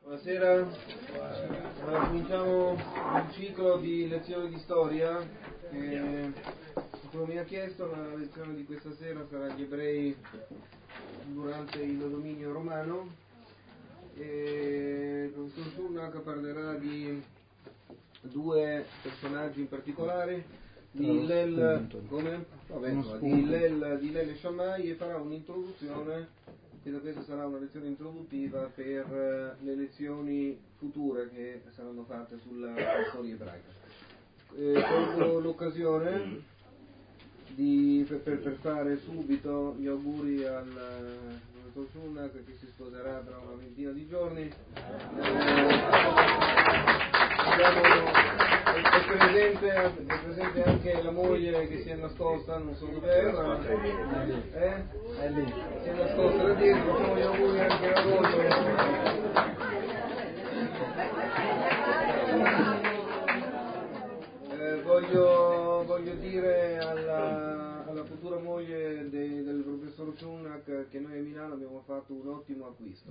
Buonasera, cominciamo un ciclo di lezioni di storia che come mi ha chiesto. La lezione di questa sera sarà gli ebrei durante il dominio romano e il professor Schulnach parlerà di due personaggi in particolare, di Hillel e Shammai, e farà un'introduzione. Credo questa sarà una lezione introduttiva per le lezioni future che saranno fatte sulla storia ebraica. Colgo l'occasione per fare subito gli auguri al professor Schulnach, che si sposerà tra una ventina di giorni. È presente anche la moglie che si è nascosta, non so dov'è, ma è lì, si è nascosta da dietro. Facciamo gli auguri anche a voi. Voglio dire alla futura moglie del professor Schulnach che noi a Milano abbiamo fatto un ottimo acquisto.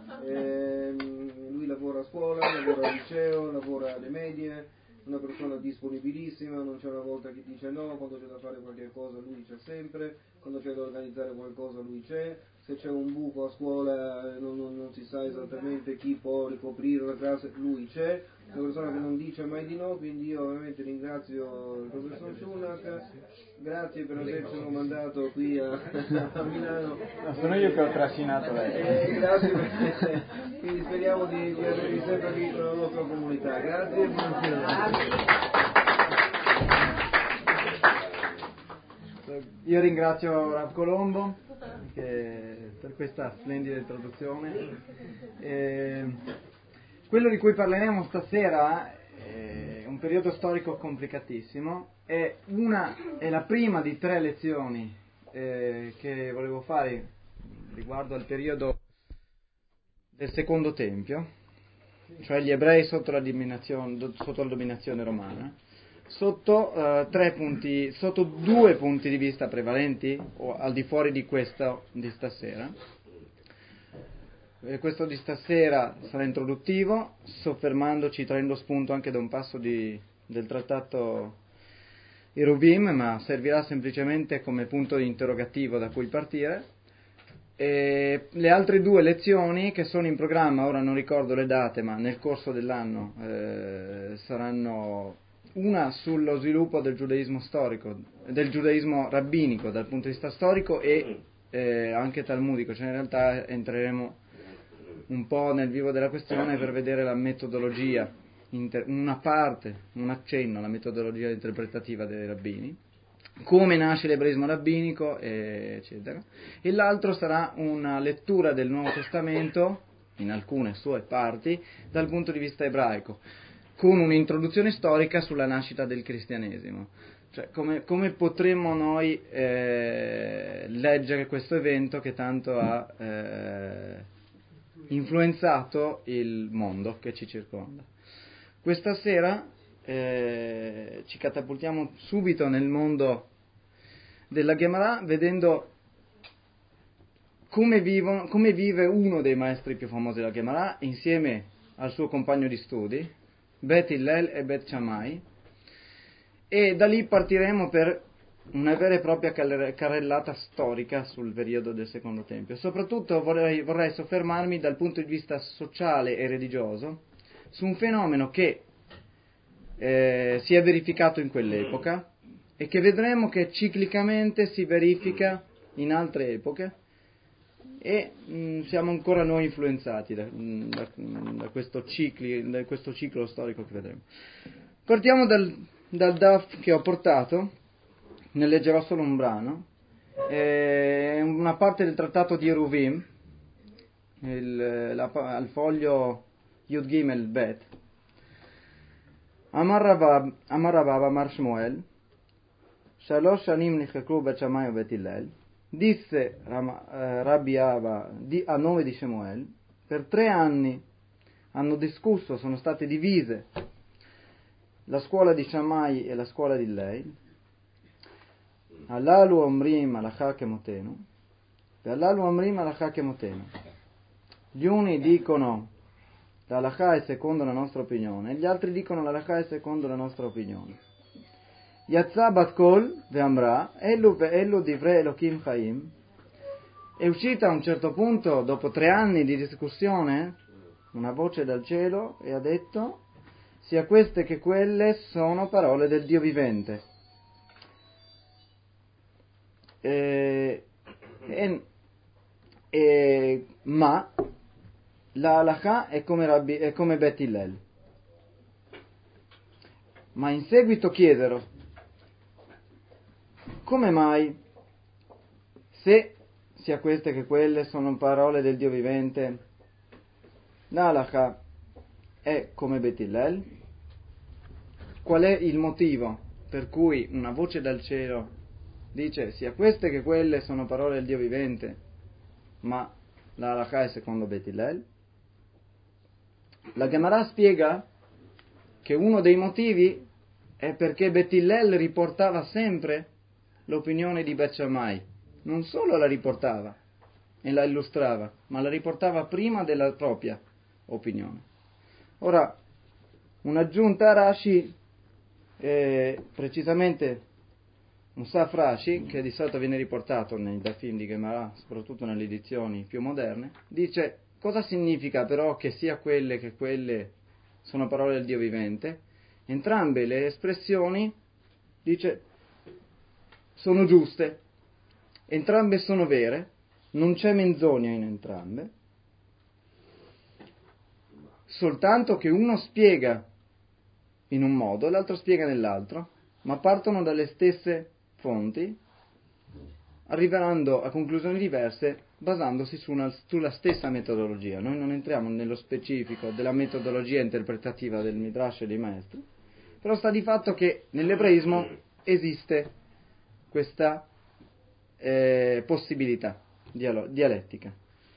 Lui lavora a scuola, lavora al liceo, lavora alle medie, una persona disponibilissima, non c'è una volta che dice no. Quando c'è da fare qualche cosa lui c'è sempre, quando c'è da organizzare qualcosa lui c'è. Se c'è un buco a scuola non si sa esattamente chi può ricoprire la classe, lui c'è. È una persona che non dice mai di no, quindi io ovviamente ringrazio il professor Schulnach, grazie per avercelo mandato qui a Milano. No, sono io che ho trascinato lei. Grazie, quindi speriamo di avervi sempre qui con la nostra comunità. Grazie e buonasera. Io ringrazio Rav Colombo per questa splendida introduzione. Quello di cui parleremo stasera è un periodo storico complicatissimo, è la prima di 3 lezioni che volevo fare riguardo al periodo del Secondo Tempio, cioè gli ebrei sotto la dominazione romana, sotto 2 punti di vista prevalenti, o al di fuori di questo di stasera. Questo di stasera sarà introduttivo, soffermandoci, traendo spunto anche da un passo del trattato Eruvin, ma servirà semplicemente come punto interrogativo da cui partire. E le altre 2 lezioni che sono in programma, ora non ricordo le date, ma nel corso dell'anno saranno una sullo sviluppo del giudaismo storico, del giudaismo rabbinico dal punto di vista storico e anche talmudico, cioè in realtà entreremo un po' nel vivo della questione per vedere la metodologia, un accenno alla metodologia interpretativa dei rabbini, come nasce l'ebraismo rabbinico, eccetera. E l'altro sarà una lettura del Nuovo Testamento, in alcune sue parti, dal punto di vista ebraico, con un'introduzione storica sulla nascita del cristianesimo. Cioè, come potremmo noi leggere questo evento che tanto ha influenzato il mondo che ci circonda. Questa sera ci catapultiamo subito nel mondo della Gemara, vedendo come vive uno dei maestri più famosi della Gemara insieme al suo compagno di studi, Bet Hillel e Bet Shammai, e da lì partiremo per una vera e propria carrellata storica sul periodo del Secondo Tempio. Soprattutto vorrei soffermarmi dal punto di vista sociale e religioso su un fenomeno che si è verificato in quell'epoca e che vedremo che ciclicamente si verifica in altre epoche, e siamo ancora noi influenzati da questo ciclo storico che vedremo. Partiamo dal DAF che ho portato. Ne leggerò solo un brano, una parte del trattato di Eruvin, al foglio Yud Gimel Bet. Amar Rabba Amar Shmuel, Shalosh Shanim Nichekru Bet Shammai u Bet Hillel. Disse Rabbi Abba a nome di Shmuel, per 3 anni hanno discusso, sono state divise la scuola di Shammai e la scuola di Hillel. Alalu omrim alakha kemotenu e alalu omrim alakha kemotenu. Gli uni dicono la halakha è secondo la nostra opinione, e gli altri dicono la halakha è secondo la nostra opinione. Yatsa bat kol ve'amra, ellu divrei Elohim chaim. È uscita a un certo punto, dopo 3 anni di discussione, una voce dal cielo e ha detto: sia queste che quelle sono parole del Dio vivente. Ma la halakha è come Bet Hillel. Ma in seguito chiesero: come mai, se sia queste che quelle sono parole del Dio vivente, la halakha è come Bet Hillel? Qual è il motivo per cui una voce dal cielo dice sia queste che quelle sono parole del Dio vivente, ma la halakha è secondo Bet Hillel? La Gemara spiega che uno dei motivi è perché Bet Hillel riportava sempre l'opinione di Bet Shammai. Non solo la riportava e la illustrava, ma la riportava prima della propria opinione. Ora, un'aggiunta a Rashi, precisamente un Saf Rashi, che di solito viene riportato nei Dafim di Gemara, soprattutto nelle edizioni più moderne, dice: cosa significa però che sia quelle che quelle sono parole del Dio vivente? Entrambe le espressioni, dice, sono giuste, entrambe sono vere, non c'è menzogna in entrambe, soltanto che uno spiega in un modo e l'altro spiega nell'altro, ma partono dalle stesse fonti, arrivando a conclusioni diverse basandosi sulla stessa metodologia. Noi non entriamo nello specifico della metodologia interpretativa del Midrash e dei maestri, però sta di fatto che nell'ebraismo esiste questa possibilità dialettica.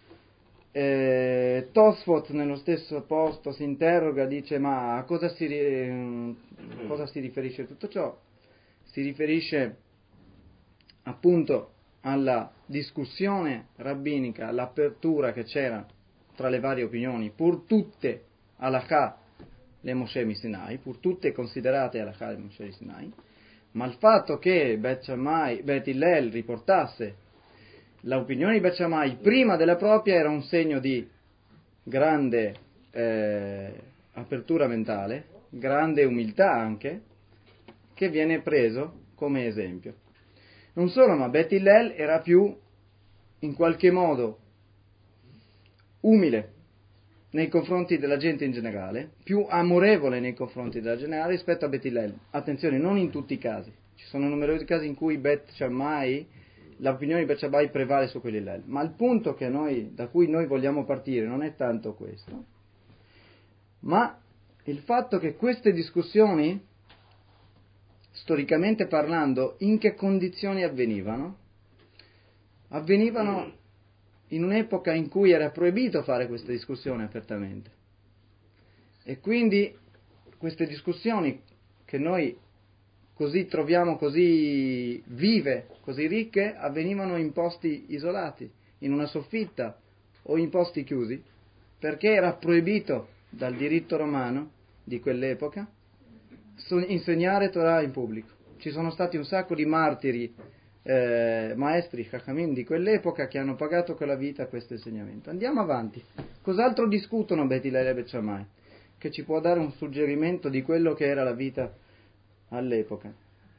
Tosfot nello stesso posto si interroga, dice: ma a cosa si riferisce tutto ciò? Si riferisce appunto alla discussione rabbinica, all'apertura che c'era tra le varie opinioni, pur tutte halakha le Moshe Sinai, pur tutte considerate halakha le Moshe Sinai, ma il fatto che Bet Hillel riportasse l'opinione di Bet Shammai prima della propria era un segno di grande apertura mentale, grande umiltà anche, che viene preso come esempio. Non solo, ma Bet Hillel era più, in qualche modo, umile nei confronti della gente in generale, più amorevole nei confronti della generale rispetto a Bet Hillel. Attenzione, non in tutti i casi. Ci sono numerosi casi in cui l'opinione di Bet Shammai prevale su quelli di Hillel. Ma il punto da cui noi vogliamo partire non è tanto questo, ma il fatto che queste discussioni, storicamente parlando, in che condizioni avvenivano? Avvenivano in un'epoca in cui era proibito fare queste discussioni apertamente. E quindi queste discussioni che noi così troviamo così vive, così ricche, avvenivano in posti isolati, in una soffitta o in posti chiusi, perché era proibito dal diritto romano di quell'epoca insegnare Torah in pubblico. Ci sono stati un sacco di martiri, maestri, Chachamim di quell'epoca che hanno pagato con la vita questo insegnamento. Andiamo avanti. Cos'altro discutono Bet Hillel e Bet Shammai? Che ci può dare un suggerimento di quello che era la vita all'epoca.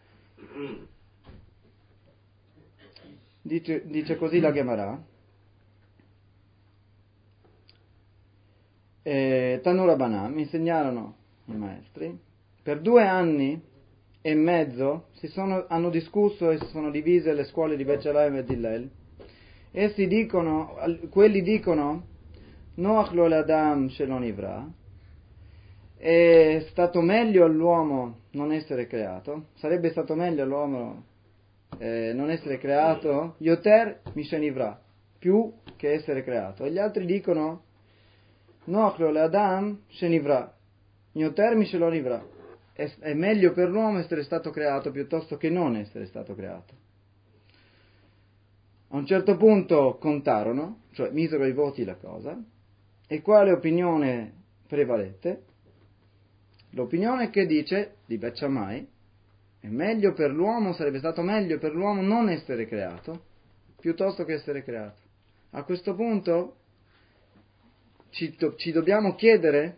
Dice così la Gemara: Tanura Banà, mi insegnarono i maestri, per 2 anni e mezzo hanno discusso e si sono divise le scuole di Bet Shammai e Bet Hillel. Essi dicono, quelli dicono: Noach lo l'adam shelo nivra, è stato meglio all'uomo non essere creato, sarebbe stato meglio all'uomo non essere creato, yoter mishenivra, più che essere creato. E gli altri dicono: Noach lo l'adam shenivra, yoter mishelo nivra, è meglio per l'uomo essere stato creato piuttosto che non essere stato creato. A un certo punto contarono, cioè misero i voti la cosa, e quale opinione prevalette l'opinione che dice di Bet Shammai è meglio per l'uomo, sarebbe stato meglio per l'uomo non essere creato piuttosto che essere creato. A questo punto ci dobbiamo chiedere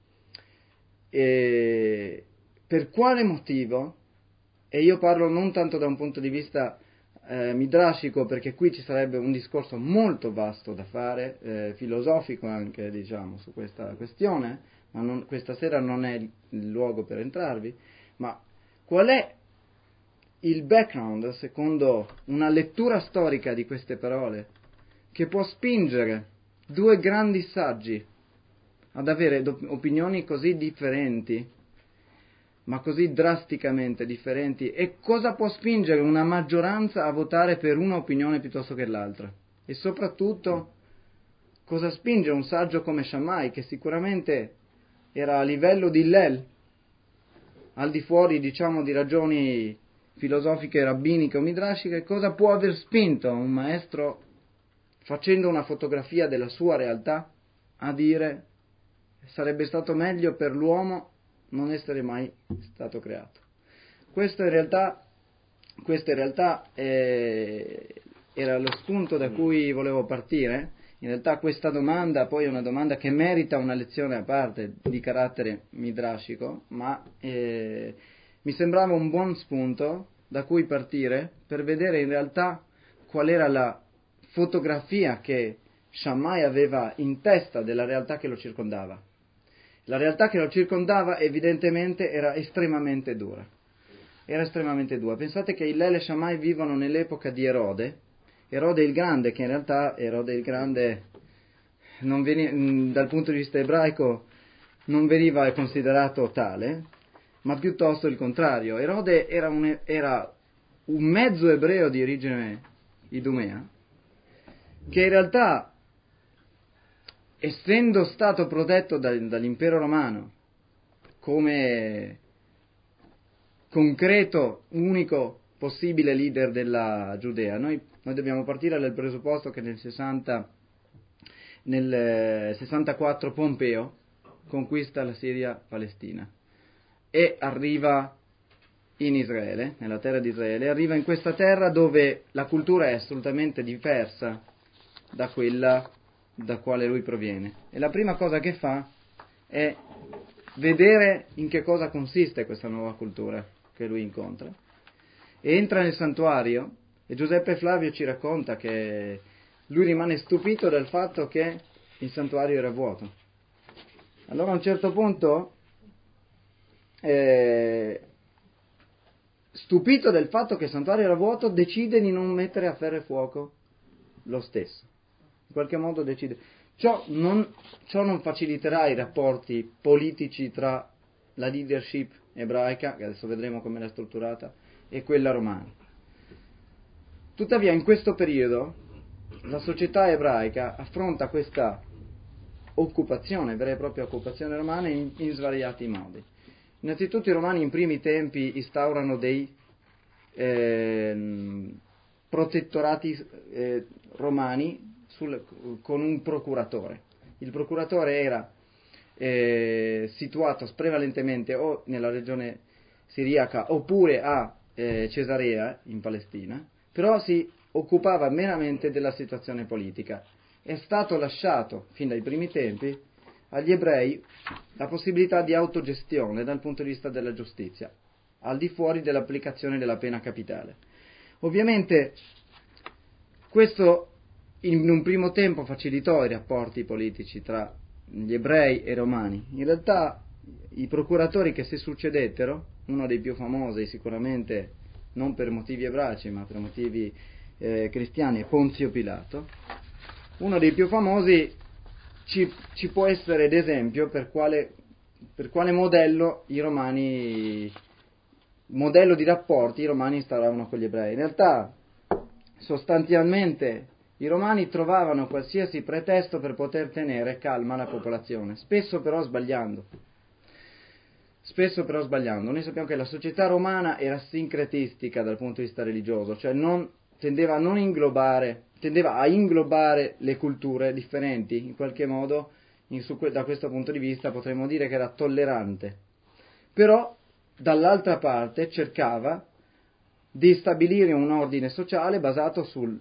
per quale motivo, e io parlo non tanto da un punto di vista midrashico, perché qui ci sarebbe un discorso molto vasto da fare, filosofico anche, diciamo, su questa questione, ma questa sera non è il luogo per entrarvi, ma qual è il background, secondo una lettura storica di queste parole, che può spingere due grandi saggi ad avere opinioni così differenti, ma così drasticamente differenti, e cosa può spingere una maggioranza a votare per una opinione piuttosto che l'altra? E soprattutto, cosa spinge un saggio come Shammai, che sicuramente era a livello di Hillel, al di fuori, diciamo, di ragioni filosofiche, rabbiniche o midrashiche, cosa può aver spinto un maestro, facendo una fotografia della sua realtà, a dire sarebbe stato meglio per l'uomo non essere mai stato creato? Questo in realtà era lo spunto da cui volevo partire. In realtà questa domanda poi è una domanda che merita una lezione a parte di carattere midrashico, ma mi sembrava un buon spunto da cui partire per vedere in realtà qual era la fotografia che Shammai aveva in testa della realtà che lo circondava. La realtà che lo circondava evidentemente era estremamente dura. Pensate che Hillel e Shammai vivono nell'epoca di Erode il Grande, che in realtà Erode il Grande dal punto di vista ebraico non veniva considerato tale, ma piuttosto il contrario. Erode era un mezzo ebreo di origine idumea, che in realtà, essendo stato protetto dall'impero romano come concreto, unico possibile leader della Giudea, noi dobbiamo partire dal presupposto che nel 64 Pompeo conquista la Siria-Palestina e arriva in Israele, nella terra di Israele, arriva in questa terra dove la cultura è assolutamente diversa da quella da quale lui proviene. E la prima cosa che fa è vedere in che cosa consiste questa nuova cultura che lui incontra. E entra nel santuario e Giuseppe Flavio ci racconta che lui rimane stupito dal fatto che il santuario era vuoto. Allora a un certo punto, stupito del fatto che il santuario era vuoto, decide di non mettere a ferro e fuoco lo stesso. In qualche modo decide. Ciò non faciliterà i rapporti politici tra la leadership ebraica, che adesso vedremo come era strutturata, e quella romana. Tuttavia in questo periodo la società ebraica affronta questa occupazione, vera e propria occupazione romana, in svariati modi. Innanzitutto i romani in primi tempi instaurano dei protettorati romani con un procuratore. Il procuratore era situato prevalentemente o nella regione siriaca oppure a Cesarea in Palestina, però si occupava meramente della situazione politica. È stato lasciato fin dai primi tempi agli ebrei la possibilità di autogestione dal punto di vista della giustizia, al di fuori dell'applicazione della pena capitale. Ovviamente questo in un primo tempo facilitò i rapporti politici tra gli ebrei e i romani. In realtà i procuratori che si succedettero, uno dei più famosi sicuramente non per motivi ebraici ma per motivi cristiani, è Ponzio Pilato. Uno dei più famosi ci può essere ad esempio per quale modello di rapporti i romani instauravano con gli ebrei. In realtà sostanzialmente i romani trovavano qualsiasi pretesto per poter tenere calma la popolazione, spesso però sbagliando. Noi sappiamo che la società romana era sincretistica dal punto di vista religioso, cioè tendeva a inglobare le culture differenti in qualche modo da questo punto di vista potremmo dire che era tollerante, però dall'altra parte cercava di stabilire un ordine sociale basato sul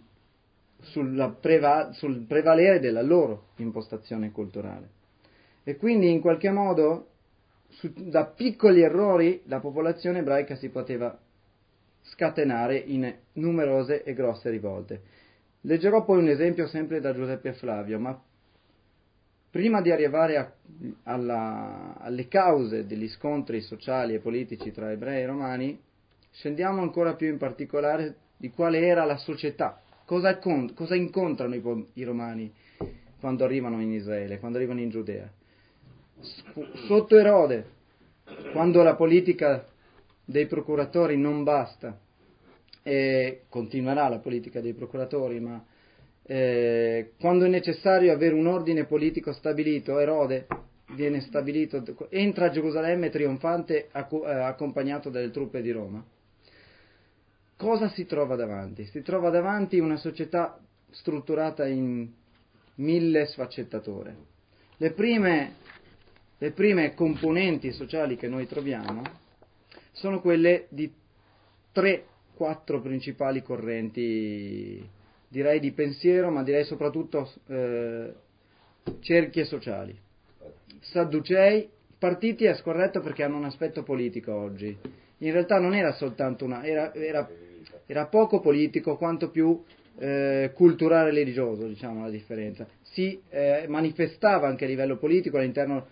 prevalere della loro impostazione culturale. E quindi in qualche modo da piccoli errori la popolazione ebraica si poteva scatenare in numerose e grosse rivolte. Leggerò poi un esempio sempre da Giuseppe Flavio, ma prima di arrivare alle cause degli scontri sociali e politici tra ebrei e romani, scendiamo ancora più in particolare di quale era la società, cosa incontrano i romani quando arrivano in Israele, quando arrivano in Giudea. Sotto Erode, quando la politica dei procuratori non basta, e continuerà la politica dei procuratori, ma quando è necessario avere un ordine politico stabilito, Erode viene stabilito, entra a Gerusalemme trionfante accompagnato dalle truppe di Roma. Cosa si trova davanti? Si trova davanti una società strutturata in 1000 sfaccettature. Le prime componenti sociali che noi troviamo sono quelle di 3-4 principali correnti, direi di pensiero, ma direi soprattutto cerchie sociali. Sadducei, partiti è scorretto perché hanno un aspetto politico oggi. In realtà non era soltanto era poco politico quanto più culturale e religioso, diciamo la differenza. Si manifestava anche a livello politico all'interno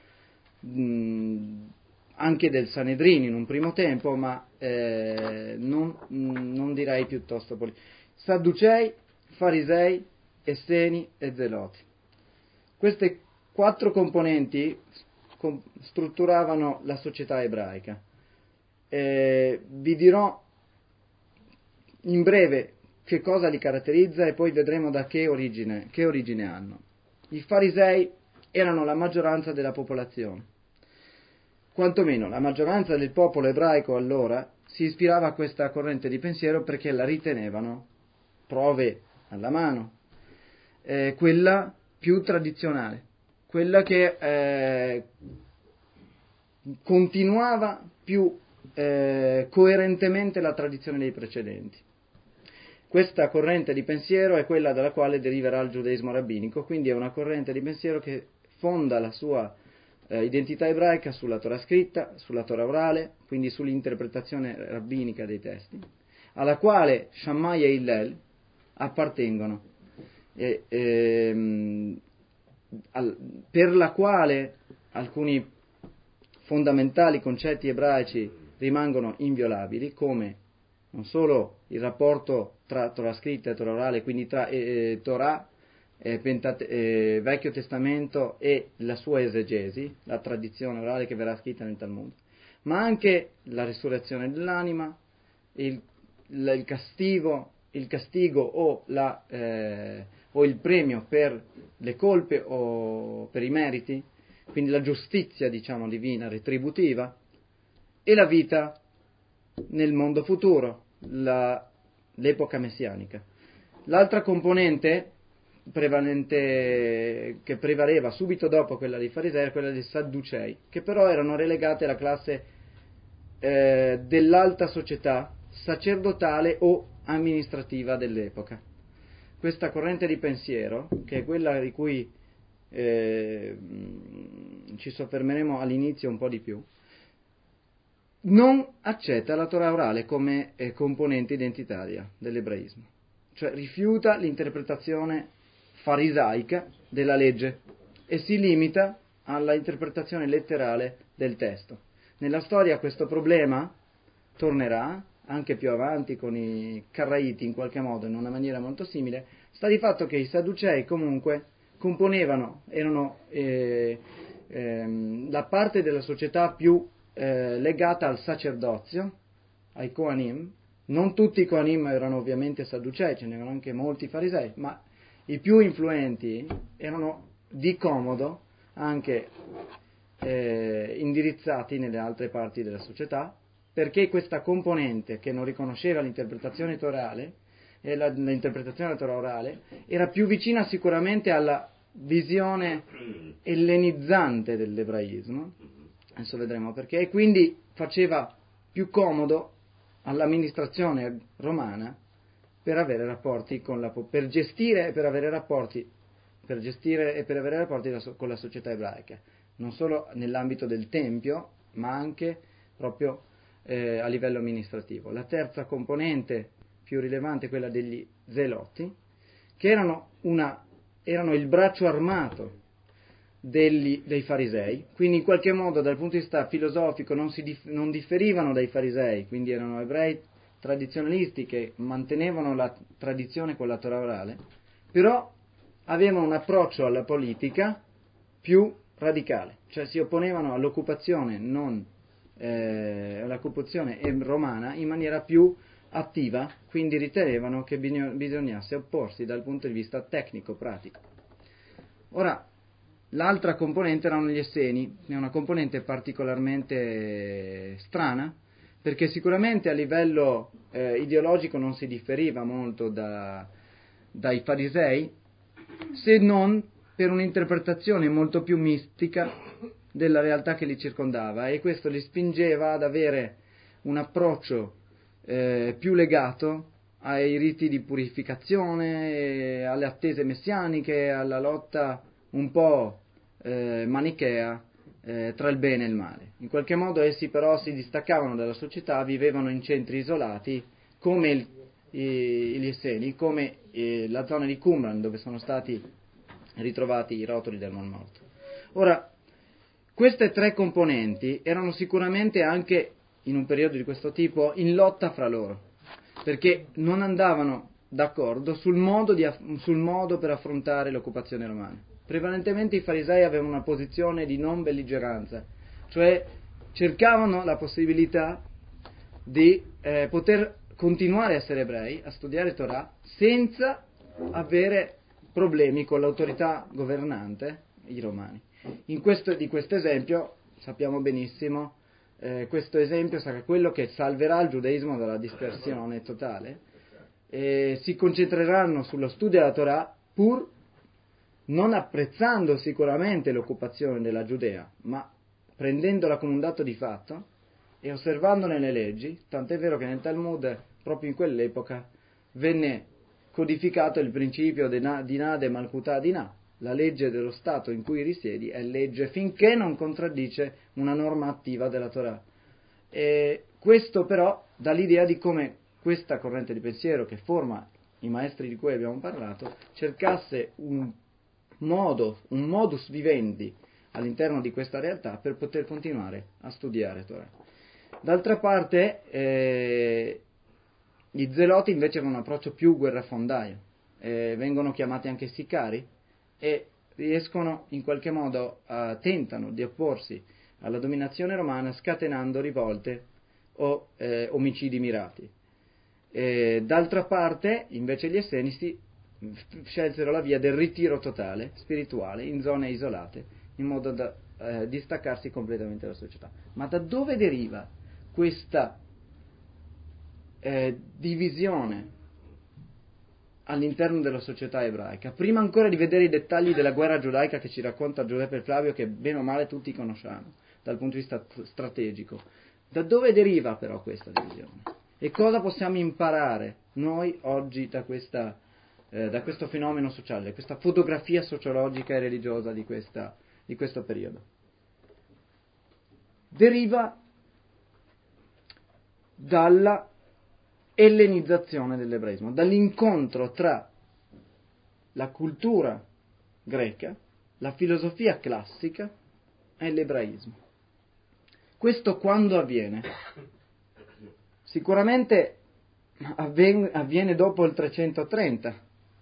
anche del Sanedrin in un primo tempo, ma non direi piuttosto politico. Sadducei, Farisei, Esseni e Zeloti. Queste 4 componenti strutturavano la società ebraica. Vi dirò in breve che cosa li caratterizza e poi vedremo da che origine hanno. I farisei erano la maggioranza della popolazione, quantomeno la maggioranza del popolo ebraico allora si ispirava a questa corrente di pensiero perché la ritenevano, prove alla mano, quella più tradizionale, quella che continuava più coerentemente la tradizione dei precedenti. Questa corrente di pensiero è quella dalla quale deriverà il giudaismo rabbinico, quindi è una corrente di pensiero che fonda la sua identità ebraica sulla Torah scritta, sulla Torah orale, quindi sull'interpretazione rabbinica dei testi, alla quale Shammai e Hillel appartengono, per la quale alcuni fondamentali concetti ebraici rimangono inviolabili, come non solo il rapporto tra Torah scritta e Torah orale, quindi tra Torah, Vecchio Testamento e la sua esegesi, la tradizione orale che verrà scritta nel Talmud, ma anche la risurrezione dell'anima, il castigo o il premio per le colpe o per i meriti, quindi la giustizia, diciamo, divina, retributiva, e la vita nel mondo futuro, l'epoca messianica. L'altra componente che prevaleva subito dopo quella dei farisei era quella dei sadducei, che però erano relegate alla classe dell'alta società sacerdotale o amministrativa dell'epoca. Questa corrente di pensiero, che è quella di cui ci soffermeremo all'inizio un po' di più, non accetta la Torah orale come componente identitaria dell'ebraismo, cioè rifiuta l'interpretazione farisaica della legge e si limita alla interpretazione letterale del testo. Nella storia questo problema tornerà anche più avanti con i Carraiti, in qualche modo, in una maniera molto simile. Sta di fatto che i Sadducei comunque erano la parte della società più legata al sacerdozio, ai Kohanim. Non tutti i Kohanim erano ovviamente Sadducei, ce n'erano anche molti farisei, ma i più influenti erano di comodo anche indirizzati nelle altre parti della società, perché questa componente che non riconosceva l'interpretazione torale e l'interpretazione della Torah orale era più vicina sicuramente alla visione ellenizzante dell'ebraismo, adesso vedremo perché, e quindi faceva più comodo all'amministrazione romana per avere rapporti per gestire e per avere rapporti con la società ebraica, non solo nell'ambito del tempio, ma anche proprio a livello amministrativo. La terza componente più rilevante è quella degli zeloti, che erano il braccio armato dei farisei, quindi in qualche modo dal punto di vista filosofico non differivano dai farisei, quindi erano ebrei tradizionalisti che mantenevano la tradizione con la Torah orale, però avevano un approccio alla politica più radicale, cioè si opponevano all'occupazione all'occupazione romana in maniera più attiva, quindi ritenevano che bisognasse opporsi dal punto di vista tecnico-pratico. Ora, l'altra componente erano gli Esseni, è una componente particolarmente strana, perché sicuramente a livello ideologico non si differiva molto dai farisei, se non per un'interpretazione molto più mistica della realtà che li circondava, e questo li spingeva ad avere un approccio più legato ai riti di purificazione, alle attese messianiche, alla lotta un po' manichea tra il bene e il male. In qualche modo essi però si distaccavano dalla società, vivevano in centri isolati come gli Esseni, come la zona di Qumran, dove sono stati ritrovati i rotoli del Mar Morto. Ora, queste tre componenti erano sicuramente anche in un periodo di questo tipo in lotta fra loro, perché non andavano d'accordo sul modo per affrontare l'occupazione romana. Prevalentemente i farisei avevano una posizione di non belligeranza, cioè cercavano la possibilità di poter continuare a essere ebrei, a studiare Torah, senza avere problemi con l'autorità governante, i romani. Di questo esempio sappiamo benissimo, questo esempio sarà quello che salverà il giudaismo dalla dispersione totale, si concentreranno sullo studio della Torah pur non apprezzando sicuramente l'occupazione della Giudea, ma prendendola come un dato di fatto e osservandone le leggi, tant'è vero che nel Talmud, proprio in quell'epoca, venne codificato il principio di Nade Malkutah Dinah, la legge dello Stato in cui risiedi è legge finché non contraddice una norma attiva della Torah. E questo però dà l'idea di come questa corrente di pensiero che forma i maestri di cui abbiamo parlato cercasse un modus vivendi all'interno di questa realtà per poter continuare a studiare Torah. D'altra parte gli zeloti invece hanno un approccio più guerrafondaio, vengono chiamati anche sicari e riescono in qualche modo tentano di opporsi alla dominazione romana scatenando rivolte o omicidi mirati. D'altra parte invece gli esseni scelsero la via del ritiro totale, spirituale, in zone isolate, in modo da distaccarsi completamente dalla società. Ma da dove deriva questa divisione all'interno della società ebraica? Prima ancora di vedere i dettagli della guerra giudaica che ci racconta Giuseppe Flavio, che bene o male tutti conosciamo dal punto di vista strategico, da dove deriva però questa divisione? E cosa possiamo imparare noi oggi da questo fenomeno sociale, questa fotografia sociologica e religiosa di questo periodo? Deriva dalla ellenizzazione dell'ebraismo, dall'incontro tra la cultura greca, la filosofia classica e l'ebraismo. Questo quando avviene? Sicuramente avviene dopo il 330,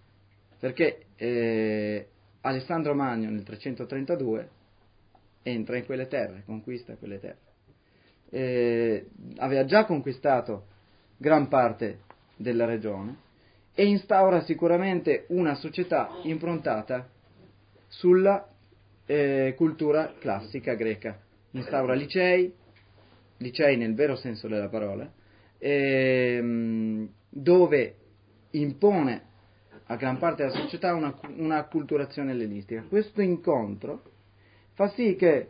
perché Alessandro Magno nel 332 entra in quelle terre, conquista quelle terre. Aveva già conquistato gran parte della regione e instaura sicuramente una società improntata sulla cultura classica greca. Instaura licei nel vero senso della parola, dove impone a gran parte della società una acculturazione ellenistica. Questo incontro fa sì che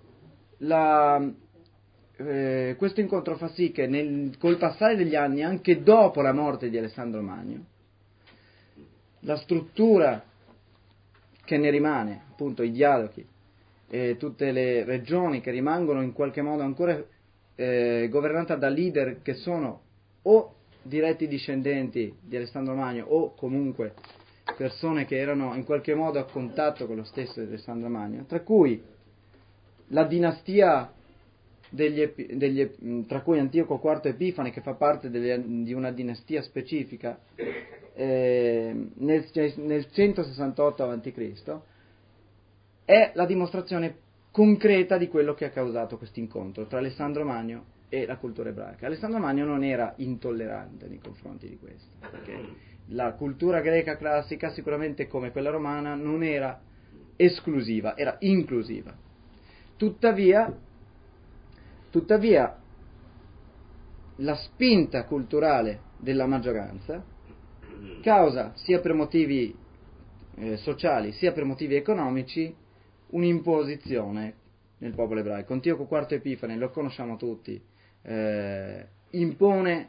col passare degli anni, anche dopo la morte di Alessandro Magno, la struttura che ne rimane, appunto i dialoghi e tutte le regioni che rimangono in qualche modo ancora governate da leader che sono o diretti discendenti di Alessandro Magno o comunque persone che erano in qualche modo a contatto con lo stesso Alessandro Magno, tra cui la dinastia tra cui Antioco IV Epifane, che fa parte di una dinastia specifica nel 168 a.C., è la dimostrazione concreta di quello che ha causato questo incontro tra Alessandro Magno e la cultura ebraica. Alessandro Magno non era intollerante nei confronti di questo, perché la cultura greca classica, sicuramente come quella romana, non era esclusiva, era inclusiva. Tuttavia la spinta culturale della maggioranza causa, sia per motivi sociali sia per motivi economici, un'imposizione nel popolo ebraico. Antioco IV Epifane, lo conosciamo tutti, impone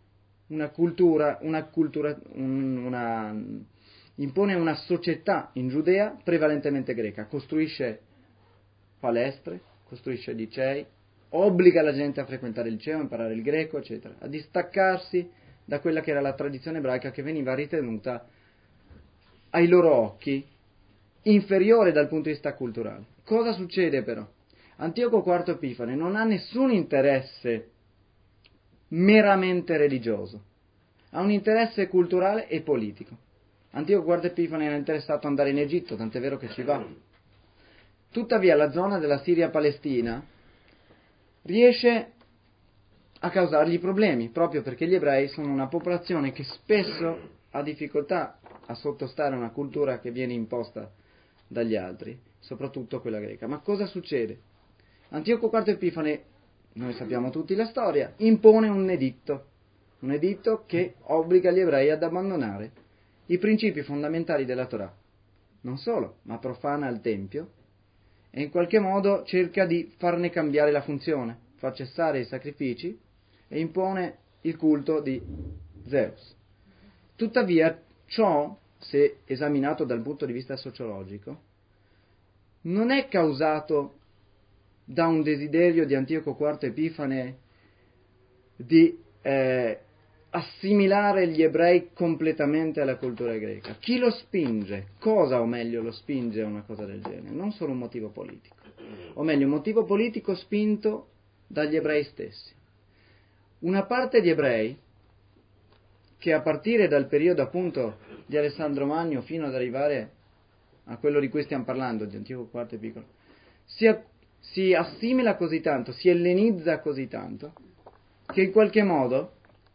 impone una società in Giudea prevalentemente greca, costruisce palestre, costruisce licei, obbliga la gente a frequentare il liceo, a imparare il greco, eccetera, a distaccarsi da quella che era la tradizione ebraica, che veniva ritenuta ai loro occhi inferiore dal punto di vista culturale. Cosa succede però? Antioco IV Epifane non ha nessun interesse meramente religioso, ha un interesse culturale e politico. Antioco IV Epifane era interessato ad andare in Egitto, tant'è vero che ci va. Tuttavia la zona della Siria-Palestina riesce a causargli problemi, proprio perché gli ebrei sono una popolazione che spesso ha difficoltà a sottostare a una cultura che viene imposta dagli altri, soprattutto quella greca. Ma cosa succede? Antioco IV Epifane, noi sappiamo tutti la storia, impone un editto che obbliga gli ebrei ad abbandonare i principi fondamentali della Torah. Non solo, ma profana il Tempio e in qualche modo cerca di farne cambiare la funzione, fa cessare i sacrifici e impone il culto di Zeus. Tuttavia, ciò, se esaminato dal punto di vista sociologico, non è causato da un desiderio di Antioco IV Epifane di assimilare gli ebrei completamente alla cultura greca. Chi lo spinge? Cosa, o meglio, lo spinge a una cosa del genere? Non solo un motivo politico, o meglio, un motivo politico spinto dagli ebrei stessi. Una parte di ebrei che a partire dal periodo appunto di Alessandro Magno fino ad arrivare a quello di cui stiamo parlando, di Antioco IV Epifane, si assimila così tanto, si ellenizza così tanto, che in qualche modo,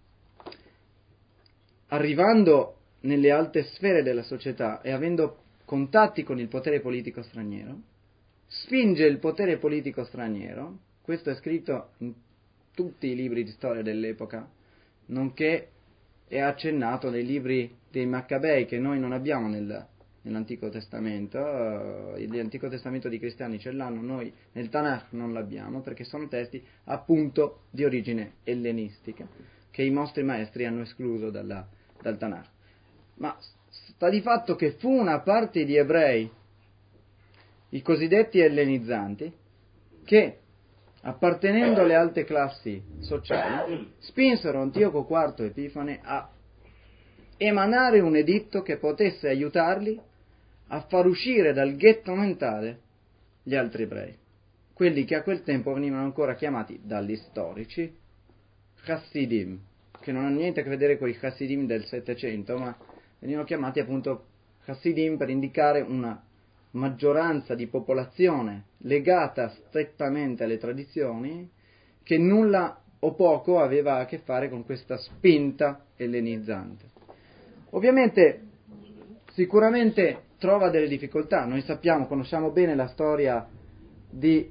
arrivando nelle alte sfere della società e avendo contatti con il potere politico straniero, spinge il potere politico straniero, questo è scritto in tutti i libri di storia dell'epoca, nonché è accennato nei libri dei Maccabei, che noi non abbiamo nell'Antico Testamento. L'Antico Testamento di cristiani ce l'hanno, noi nel Tanakh non l'abbiamo, perché sono testi appunto di origine ellenistica, che i nostri maestri hanno escluso dal Tanakh. Ma sta di fatto che fu una parte di ebrei, i cosiddetti ellenizzanti, che, appartenendo alle alte classi sociali, spinsero Antioco IV Epifane a emanare un editto che potesse aiutarli a far uscire dal ghetto mentale gli altri ebrei, quelli che a quel tempo venivano ancora chiamati dagli storici Chassidim, che non hanno niente a che vedere con i Chassidim del Settecento, ma venivano chiamati appunto Chassidim per indicare una maggioranza di popolazione legata strettamente alle tradizioni, che nulla o poco aveva a che fare con questa spinta ellenizzante. Ovviamente, sicuramente trova delle difficoltà. Noi conosciamo bene la storia di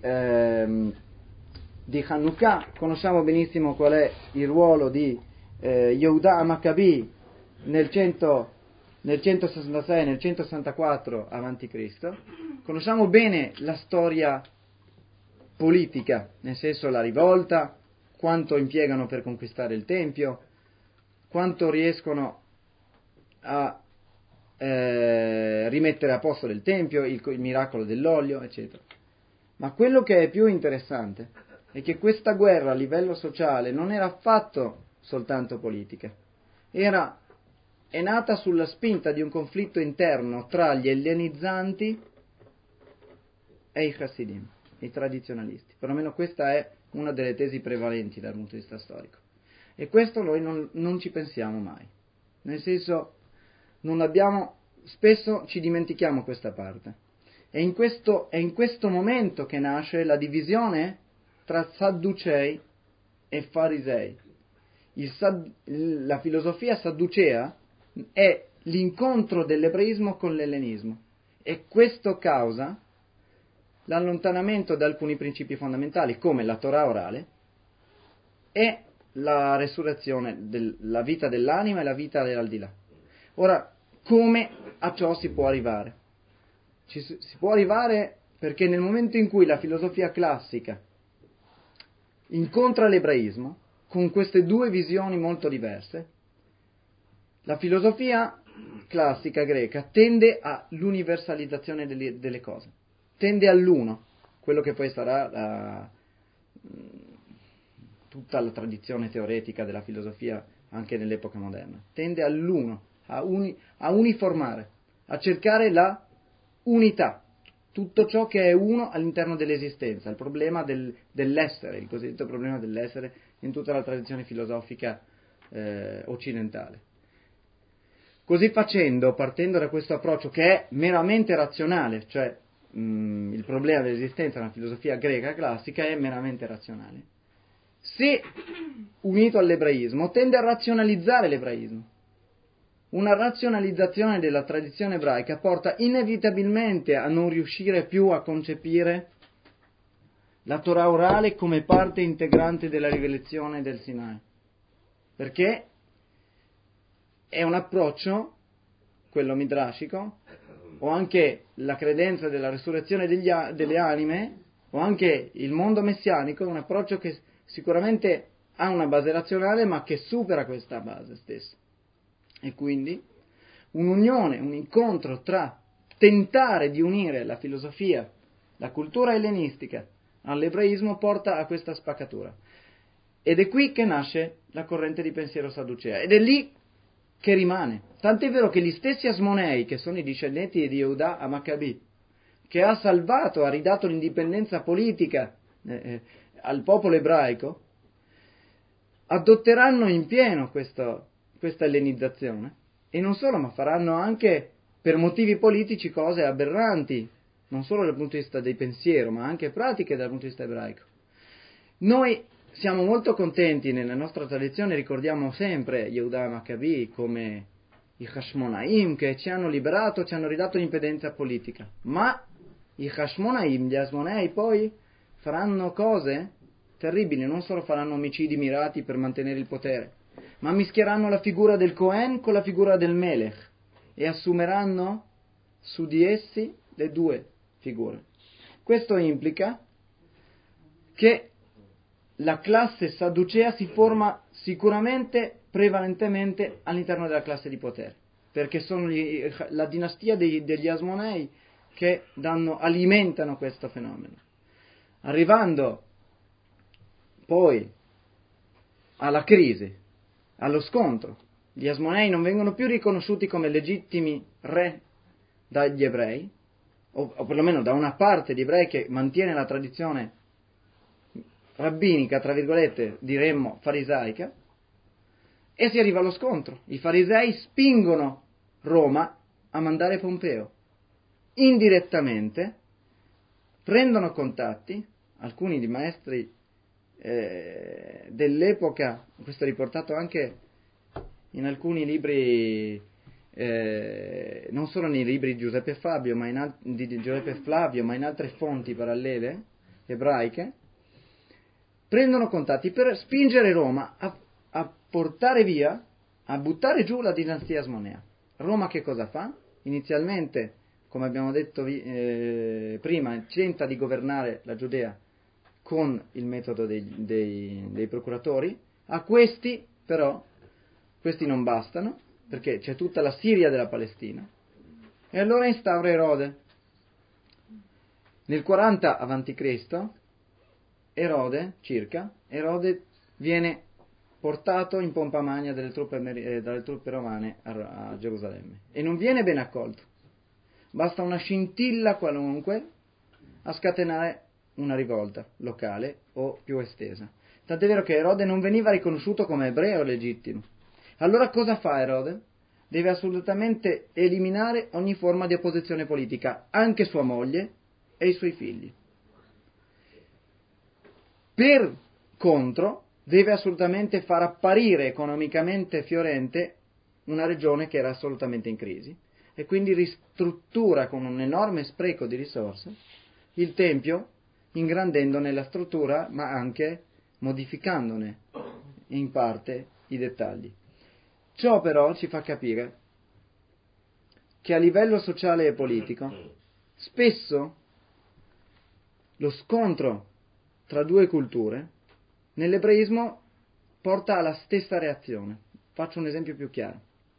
Hanukkah, conosciamo benissimo qual è il ruolo di Yehuda Maccabi nel 100 nel 166, nel 164 a.C., conosciamo bene la storia politica, nel senso la rivolta, quanto impiegano per conquistare il Tempio, quanto riescono a rimettere a posto del Tempio, il miracolo dell'olio, eccetera. Ma quello che è più interessante è che questa guerra a livello sociale non era affatto soltanto politica, è nata sulla spinta di un conflitto interno tra gli ellenizzanti e i Hasidim, i tradizionalisti. Perlomeno questa è una delle tesi prevalenti dal punto di vista storico. E questo noi non ci pensiamo mai. Nel senso, spesso ci dimentichiamo questa parte. È in questo momento che nasce la divisione tra Sadducei e Farisei. La filosofia sadducea è l'incontro dell'ebraismo con l'ellenismo, e questo causa l'allontanamento da alcuni principi fondamentali come la Torah orale e la resurrezione, la vita dell'anima e la vita dell'aldilà. Ora, come a ciò si può arrivare? Si può arrivare perché nel momento in cui la filosofia classica incontra l'ebraismo con queste due visioni molto diverse, la filosofia classica greca tende all'universalizzazione delle cose, tende all'uno, quello che poi sarà tutta la tradizione teoretica della filosofia anche nell'epoca moderna, tende all'uno, a uniformare, a cercare la unità, tutto ciò che è uno all'interno dell'esistenza, il problema dell'essere, il cosiddetto problema dell'essere in tutta la tradizione filosofica occidentale. Così facendo, partendo da questo approccio che è meramente razionale, cioè il problema dell'esistenza nella filosofia greca classica è meramente razionale, se unito all'ebraismo tende a razionalizzare l'ebraismo. Una razionalizzazione della tradizione ebraica porta inevitabilmente a non riuscire più a concepire la Torah orale come parte integrante della rivelazione del Sinai, perché è un approccio, quello midrashico, o anche la credenza della resurrezione delle anime, o anche il mondo messianico, è un approccio che sicuramente ha una base razionale, ma che supera questa base stessa. E quindi un'unione, un incontro tra tentare di unire la filosofia, la cultura ellenistica all'ebraismo porta a questa spaccatura. Ed è qui che nasce la corrente di pensiero sadducea, ed è lì che rimane. Tant'è vero che gli stessi Asmonei, che sono i discendenti di Yehuda a Maccabi, che ha salvato, ha ridato l'indipendenza politica al popolo ebraico, adotteranno in pieno questa ellenizzazione, e non solo, ma faranno anche per motivi politici cose aberranti, non solo dal punto di vista del pensiero, ma anche pratiche dal punto di vista ebraico. Noi siamo molto contenti, nella nostra tradizione ricordiamo sempre Yehuda Maccabi come i Hashmonaim, che ci hanno liberato, ci hanno ridato l'indipendenza politica, ma i Hashmonaim, gli Asmonei, poi faranno cose terribili, non solo faranno omicidi mirati per mantenere il potere, ma mischieranno la figura del Cohen con la figura del Melech e assumeranno su di essi le due figure. Questo implica che la classe sadducea si forma sicuramente, prevalentemente all'interno della classe di potere, perché sono la dinastia degli Asmonei che alimentano questo fenomeno. Arrivando poi alla crisi, allo scontro, gli Asmonei non vengono più riconosciuti come legittimi re dagli ebrei, o perlomeno da una parte di ebrei che mantiene la tradizione rabbinica, tra virgolette, diremmo farisaica, e si arriva allo scontro. I farisei spingono Roma a mandare Pompeo. Indirettamente prendono contatti, alcuni di maestri dell'epoca, questo è riportato anche in alcuni libri, non solo nei libri di Giuseppe Flavio, ma in altre fonti parallele ebraiche, prendono contatti per spingere Roma a portare via, a buttare giù la dinastia asmonea, Roma che cosa fa? Inizialmente, come abbiamo detto prima, tenta di governare la Giudea con il metodo dei procuratori. A questi, però, questi non bastano, perché c'è tutta la Siria della Palestina, e allora instaura Erode. Nel 40 a.C., Erode viene portato in pompa magna dalle truppe romane a Gerusalemme, e non viene ben accolto. Basta una scintilla qualunque a scatenare una rivolta locale o più estesa. Tant'è vero che Erode non veniva riconosciuto come ebreo legittimo. Allora cosa fa Erode? Deve assolutamente eliminare ogni forma di opposizione politica, anche sua moglie e i suoi figli. Per contro, deve assolutamente far apparire economicamente fiorente una regione che era assolutamente in crisi, e quindi ristruttura con un enorme spreco di risorse il Tempio, ingrandendone la struttura, ma anche modificandone in parte i dettagli. Ciò però ci fa capire che a livello sociale e politico spesso lo scontro tra due culture nell'ebraismo porta alla stessa reazione. Faccio un esempio più chiaro.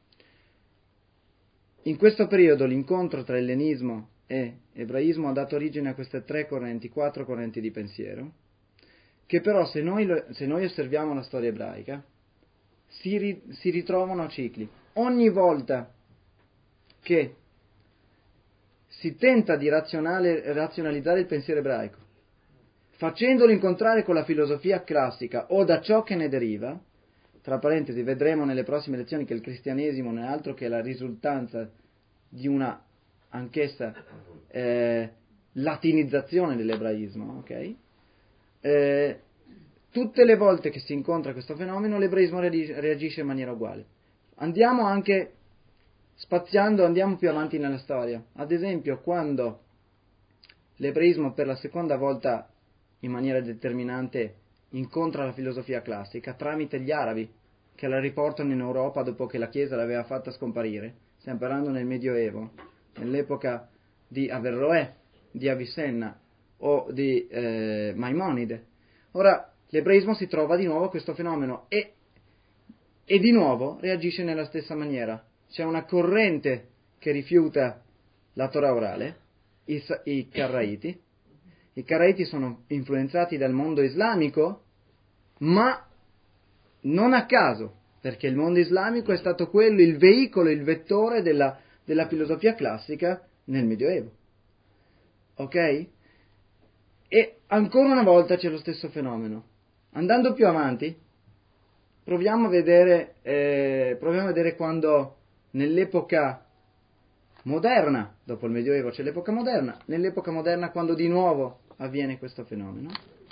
In questo periodo l'incontro tra ellenismo e ebraismo ha dato origine a queste quattro correnti di pensiero, che però se noi osserviamo la storia ebraica si ritrovano a cicli. Ogni volta che si tenta di razionalizzare il pensiero ebraico, facendolo incontrare con la filosofia classica o da ciò che ne deriva, tra parentesi vedremo nelle prossime lezioni che il cristianesimo non è altro che la risultanza di una anch'essa latinizzazione dell'ebraismo, ok? Tutte le volte che si incontra questo fenomeno l'ebraismo reagisce in maniera uguale. Andiamo più avanti nella storia. Ad esempio, quando l'ebraismo per la seconda volta in maniera determinante incontra la filosofia classica tramite gli arabi che la riportano in Europa dopo che la Chiesa l'aveva fatta scomparire. Stiamo parlando nel Medioevo, nell'epoca di Averroè, di Avicenna o di Maimonide. Ora l'ebraismo si trova di nuovo a questo fenomeno e di nuovo reagisce nella stessa maniera. C'è una corrente che rifiuta la Torah orale, i Carraiti. I Carraiti sono influenzati dal mondo islamico, ma non a caso, perché il mondo islamico è stato quello, il veicolo, il vettore della filosofia classica nel Medioevo. Ok? E ancora una volta c'è lo stesso fenomeno. Andando più avanti, proviamo a vedere quando nell'epoca moderna, dopo il Medioevo c'è l'epoca moderna, nell'epoca moderna quando di nuovo avviene questo fenomeno,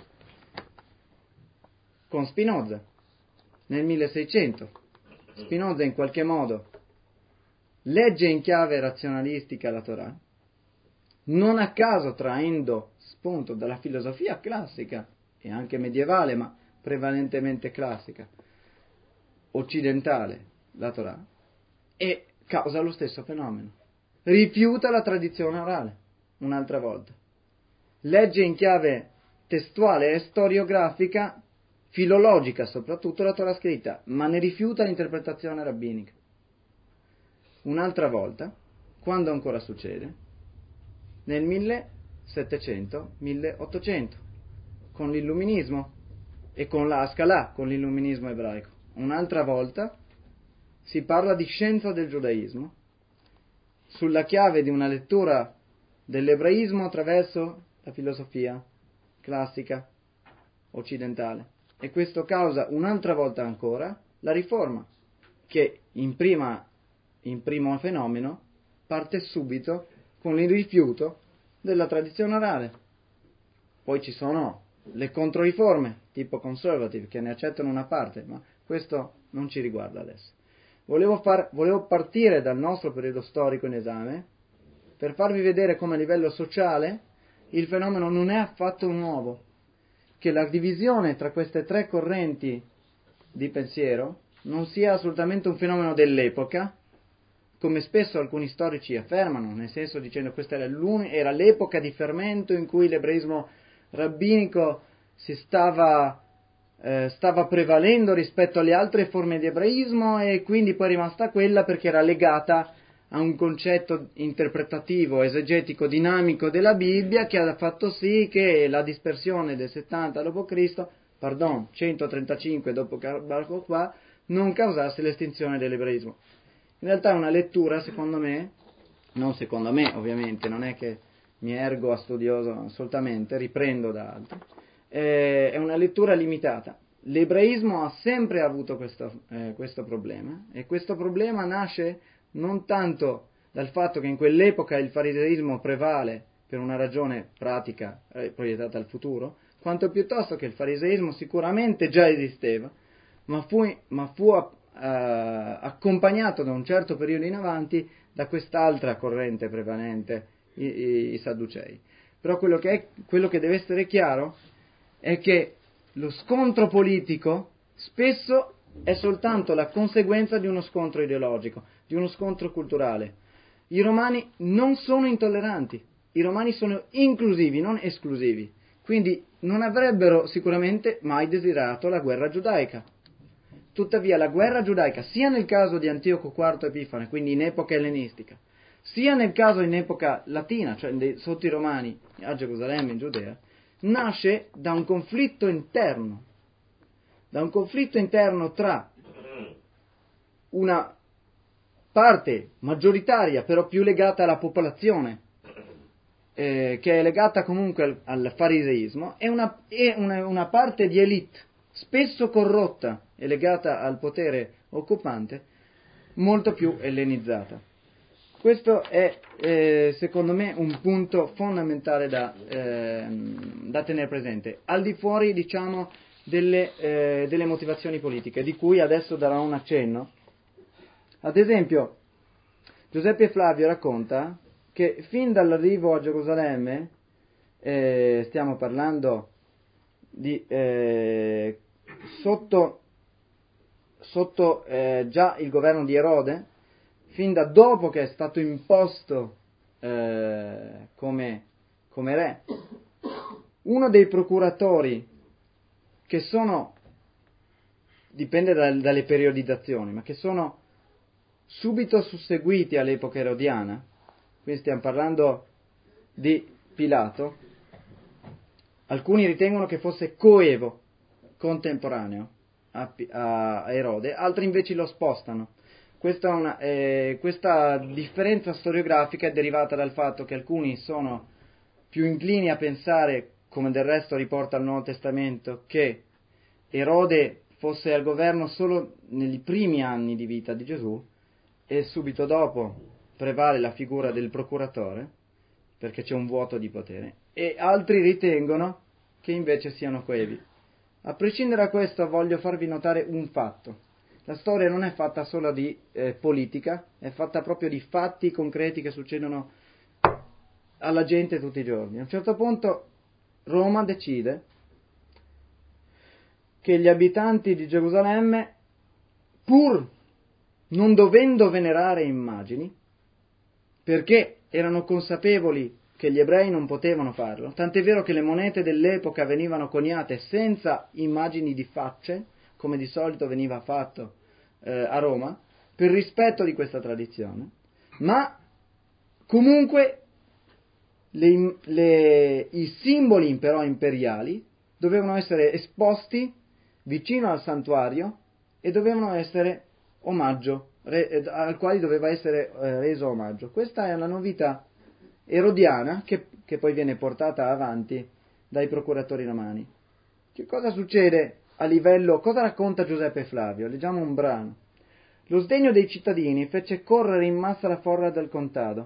con Spinoza, nel 1600. Spinoza in qualche modo legge in chiave razionalistica la Torah, non a caso traendo spunto dalla filosofia classica e anche medievale, ma prevalentemente classica, occidentale, la Torah, e causa lo stesso fenomeno. Rifiuta la tradizione orale, un'altra volta. Legge in chiave testuale e storiografica, filologica soprattutto, la Torah scritta, ma ne rifiuta l'interpretazione rabbinica. Un'altra volta, quando ancora succede? Nel 1700-1800, con l'illuminismo e con la Haskalah, con l'illuminismo ebraico. Un'altra volta si parla di scienza del giudaismo, sulla chiave di una lettura dell'ebraismo attraverso la filosofia classica occidentale. E questo causa un'altra volta ancora la riforma, che in primo fenomeno parte subito con il rifiuto della tradizione orale. Poi ci sono le controriforme, tipo conservative, che ne accettano una parte, ma questo non ci riguarda adesso. Volevo partire dal nostro periodo storico in esame per farvi vedere come a livello sociale il fenomeno non è affatto nuovo, che la divisione tra queste tre correnti di pensiero non sia assolutamente un fenomeno dell'epoca, come spesso alcuni storici affermano, nel senso dicendo che questa era l'epoca di fermento in cui l'ebraismo rabbinico si stava prevalendo rispetto alle altre forme di ebraismo, e quindi poi è rimasta quella perché era legata a un concetto interpretativo, esegetico, dinamico della Bibbia, che ha fatto sì che la dispersione del 70 d.C., 135 d.C., non causasse l'estinzione dell'ebraismo. In realtà è una lettura, secondo me, non secondo me ovviamente, non è che mi ergo a studioso assolutamente, riprendo da altri, è una lettura limitata. L'ebraismo ha sempre avuto questo problema, e questo problema nasce non tanto dal fatto che in quell'epoca il fariseismo prevale per una ragione pratica proiettata al futuro, quanto piuttosto che il fariseismo sicuramente già esisteva, ma fu accompagnato da un certo periodo in avanti da quest'altra corrente prevalente, i Sadducei. Però quello che deve essere chiaro è che lo scontro politico spesso è soltanto la conseguenza di uno scontro ideologico, di uno scontro culturale. I romani non sono intolleranti, i romani sono inclusivi, non esclusivi, quindi non avrebbero sicuramente mai desiderato la guerra giudaica. Tuttavia la guerra giudaica, sia nel caso di Antioco IV Epifane, quindi in epoca ellenistica, sia nel caso in epoca latina, cioè sotto i romani a Gerusalemme, in Giudea, nasce da un conflitto interno tra una parte maggioritaria, però più legata alla popolazione, che è legata comunque al fariseismo, e una parte di elite, spesso corrotta e legata al potere occupante, molto più ellenizzata. Questo è secondo me un punto fondamentale da tenere presente, al di fuori, diciamo, delle motivazioni politiche, di cui adesso darò un accenno. Ad esempio, Giuseppe Flavio racconta che fin dall'arrivo a Gerusalemme, stiamo parlando di sotto già il governo di Erode, fin da dopo che è stato imposto come re, uno dei procuratori, che sono, dipende dalle periodizzazioni, ma che sono subito susseguiti all'epoca erodiana, quindi stiamo parlando di Pilato, alcuni ritengono che fosse coevo, contemporaneo a Erode, altri invece lo spostano. Questa differenza storiografica è derivata dal fatto che alcuni sono più inclini a pensare, come del resto riporta il Nuovo Testamento, che Erode fosse al governo solo nei primi anni di vita di Gesù, e subito dopo prevale la figura del procuratore, perché c'è un vuoto di potere, e altri ritengono che invece siano coevi. A prescindere da questo, voglio farvi notare un fatto. La storia non è fatta solo di politica, è fatta proprio di fatti concreti che succedono alla gente tutti i giorni. A un certo punto Roma decide che gli abitanti di Gerusalemme, pur non dovendo venerare immagini, perché erano consapevoli che gli ebrei non potevano farlo, tant'è vero che le monete dell'epoca venivano coniate senza immagini di facce, come di solito veniva fatto a Roma, per rispetto di questa tradizione, ma comunque i simboli però imperiali dovevano essere esposti vicino al santuario e dovevano essere omaggio, al quale doveva essere reso omaggio. Questa è una novità erodiana che poi viene portata avanti dai procuratori romani. Che cosa succede a livello, cosa racconta Giuseppe Flavio? Leggiamo un brano. Lo sdegno dei cittadini fece correre in massa la folla del contado.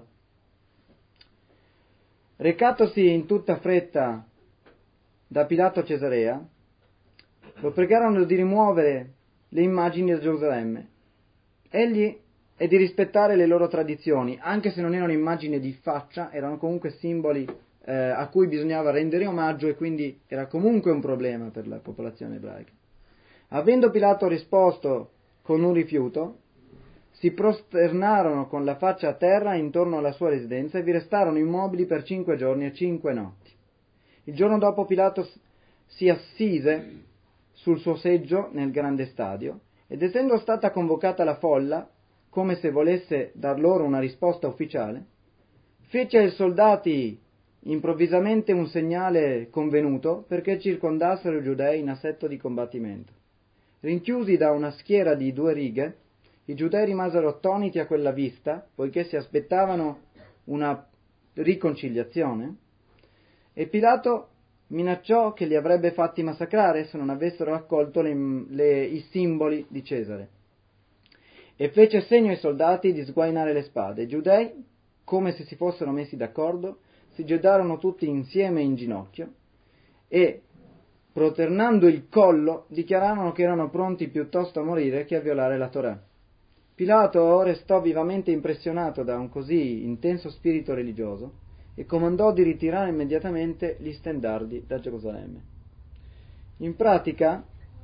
Recatosi in tutta fretta da Pilato a Cesarea, lo pregarono di rimuovere le immagini da Gerusalemme. Egli è di rispettare le loro tradizioni, anche se non erano immagini di faccia, erano comunque simboli a cui bisognava rendere omaggio, e quindi era comunque un problema per la popolazione ebraica. Avendo Pilato risposto con un rifiuto, si prosternarono con la faccia a terra intorno alla sua residenza e vi restarono immobili per 5 giorni e 5 notti. Il giorno dopo Pilato si assise sul suo seggio nel grande stadio ed essendo stata convocata la folla, come se volesse dar loro una risposta ufficiale, fece ai soldati improvvisamente un segnale convenuto perché circondassero i giudei in assetto di combattimento. Rinchiusi da una schiera di 2 righe, i giudei rimasero attoniti a quella vista, poiché si aspettavano una riconciliazione, e Pilato minacciò che li avrebbe fatti massacrare se non avessero accolto i simboli di Cesare. E fece segno ai soldati di sguainare le spade. I giudei, come se si fossero messi d'accordo, si gettarono tutti insieme in ginocchio e, proternando il collo, dichiararono che erano pronti piuttosto a morire che a violare la Torah. Pilato restò vivamente impressionato da un così intenso spirito religioso e comandò di ritirare immediatamente gli stendardi da Gerusalemme. In pratica,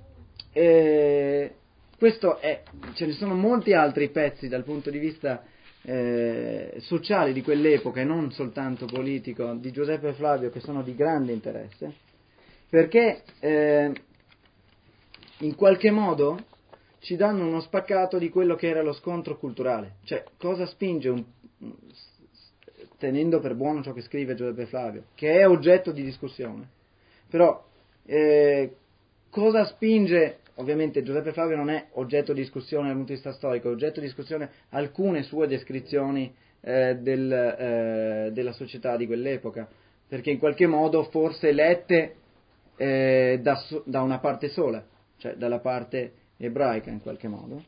questo ce ne sono molti altri pezzi dal punto di vista sociale di quell'epoca e non soltanto politico di Giuseppe Flavio che sono di grande interesse, perché in qualche modo ci danno uno spaccato di quello che era lo scontro culturale, cioè cosa spinge tenendo per buono ciò che scrive Giuseppe Flavio, che è oggetto di discussione, però cosa spinge, ovviamente Giuseppe Flavio non è oggetto di discussione dal punto di vista storico, è oggetto di discussione alcune sue descrizioni della società di quell'epoca, perché in qualche modo forse lette da una parte sola, cioè dalla parte ebraica in qualche modo.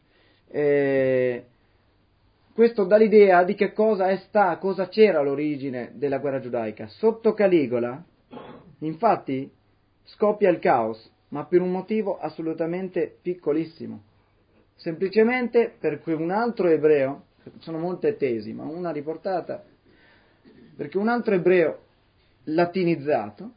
Questo dà l'idea di che cosa c'era l'origine della guerra giudaica. Sotto Caligola, infatti, scoppia il caos, ma per un motivo assolutamente piccolissimo. Semplicemente perché un altro ebreo, sono molte tesi, ma una riportata, perché un altro ebreo latinizzato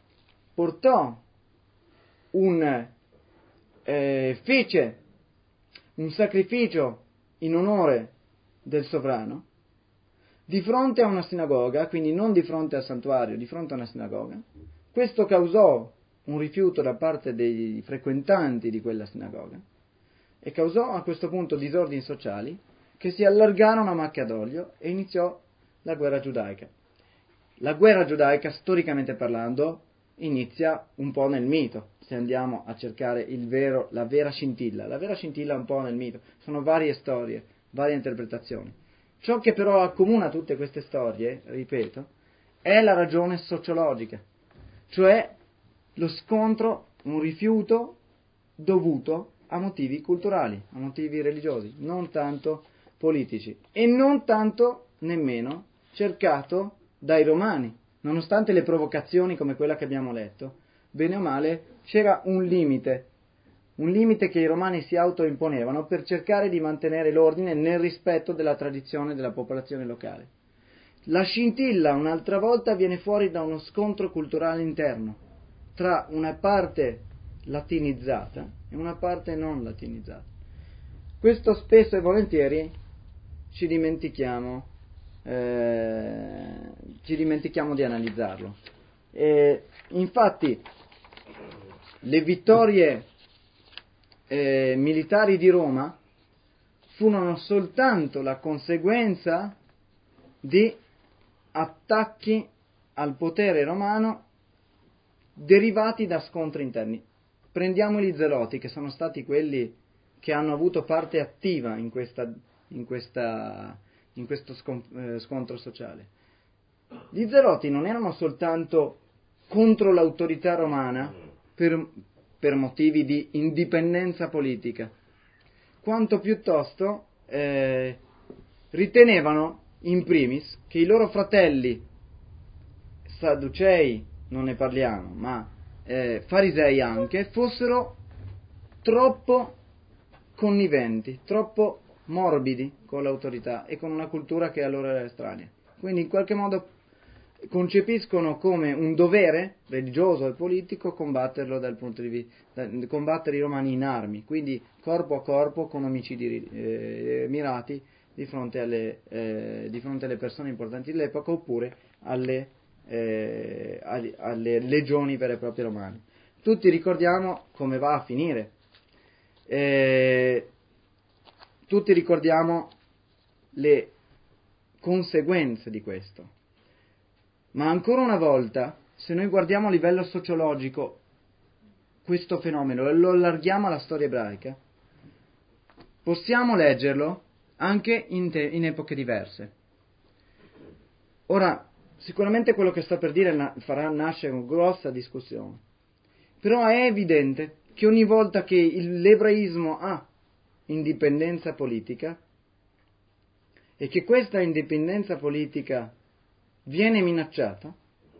fece un sacrificio in onore del sovrano di fronte a una sinagoga, quindi non di fronte al santuario, di fronte a una sinagoga. Questo causò un rifiuto da parte dei frequentanti di quella sinagoga e causò a questo punto disordini sociali che si allargarono a macchia d'olio e iniziò la guerra giudaica. La guerra giudaica, storicamente parlando, inizia un po' nel mito, se andiamo a cercare la vera scintilla. La vera scintilla è un po' nel mito, sono varie storie, varie interpretazioni. Ciò che però accomuna tutte queste storie, ripeto, è la ragione sociologica, cioè lo scontro, un rifiuto dovuto a motivi culturali, a motivi religiosi, non tanto politici e non tanto nemmeno cercato dai romani. Nonostante le provocazioni come quella che abbiamo letto, bene o male c'era un limite che i romani si autoimponevano per cercare di mantenere l'ordine nel rispetto della tradizione della popolazione locale. La scintilla un'altra volta viene fuori da uno scontro culturale interno tra una parte latinizzata e una parte non latinizzata. Questo spesso e volentieri ci dimentichiamo di analizzarlo. Infatti le vittorie militari di Roma furono soltanto la conseguenza di attacchi al potere romano derivati da scontri interni. Prendiamo gli zeloti, che sono stati quelli che hanno avuto parte attiva in questo scontro sociale. Gli zeloti non erano soltanto contro l'autorità romana per motivi di indipendenza politica, quanto piuttosto ritenevano in primis che i loro fratelli sadducei, non ne parliamo, ma farisei anche, fossero troppo conniventi, troppo morbidi con l'autorità e con una cultura che a loro era estranea. Quindi in qualche modo concepiscono come un dovere religioso e politico combatterlo combattere i romani in armi, quindi corpo a corpo con omicidi mirati di fronte alle persone importanti dell'epoca, oppure alle legioni vere e proprie romane. Tutti ricordiamo come va a finire, tutti ricordiamo le conseguenze di questo. Ma ancora una volta, se noi guardiamo a livello sociologico questo fenomeno e lo allarghiamo alla storia ebraica, possiamo leggerlo anche in epoche diverse. Ora, sicuramente quello che sto per dire farà nascere una grossa discussione, però è evidente che ogni volta che l'ebraismo ha indipendenza politica e che questa indipendenza politica viene minacciata,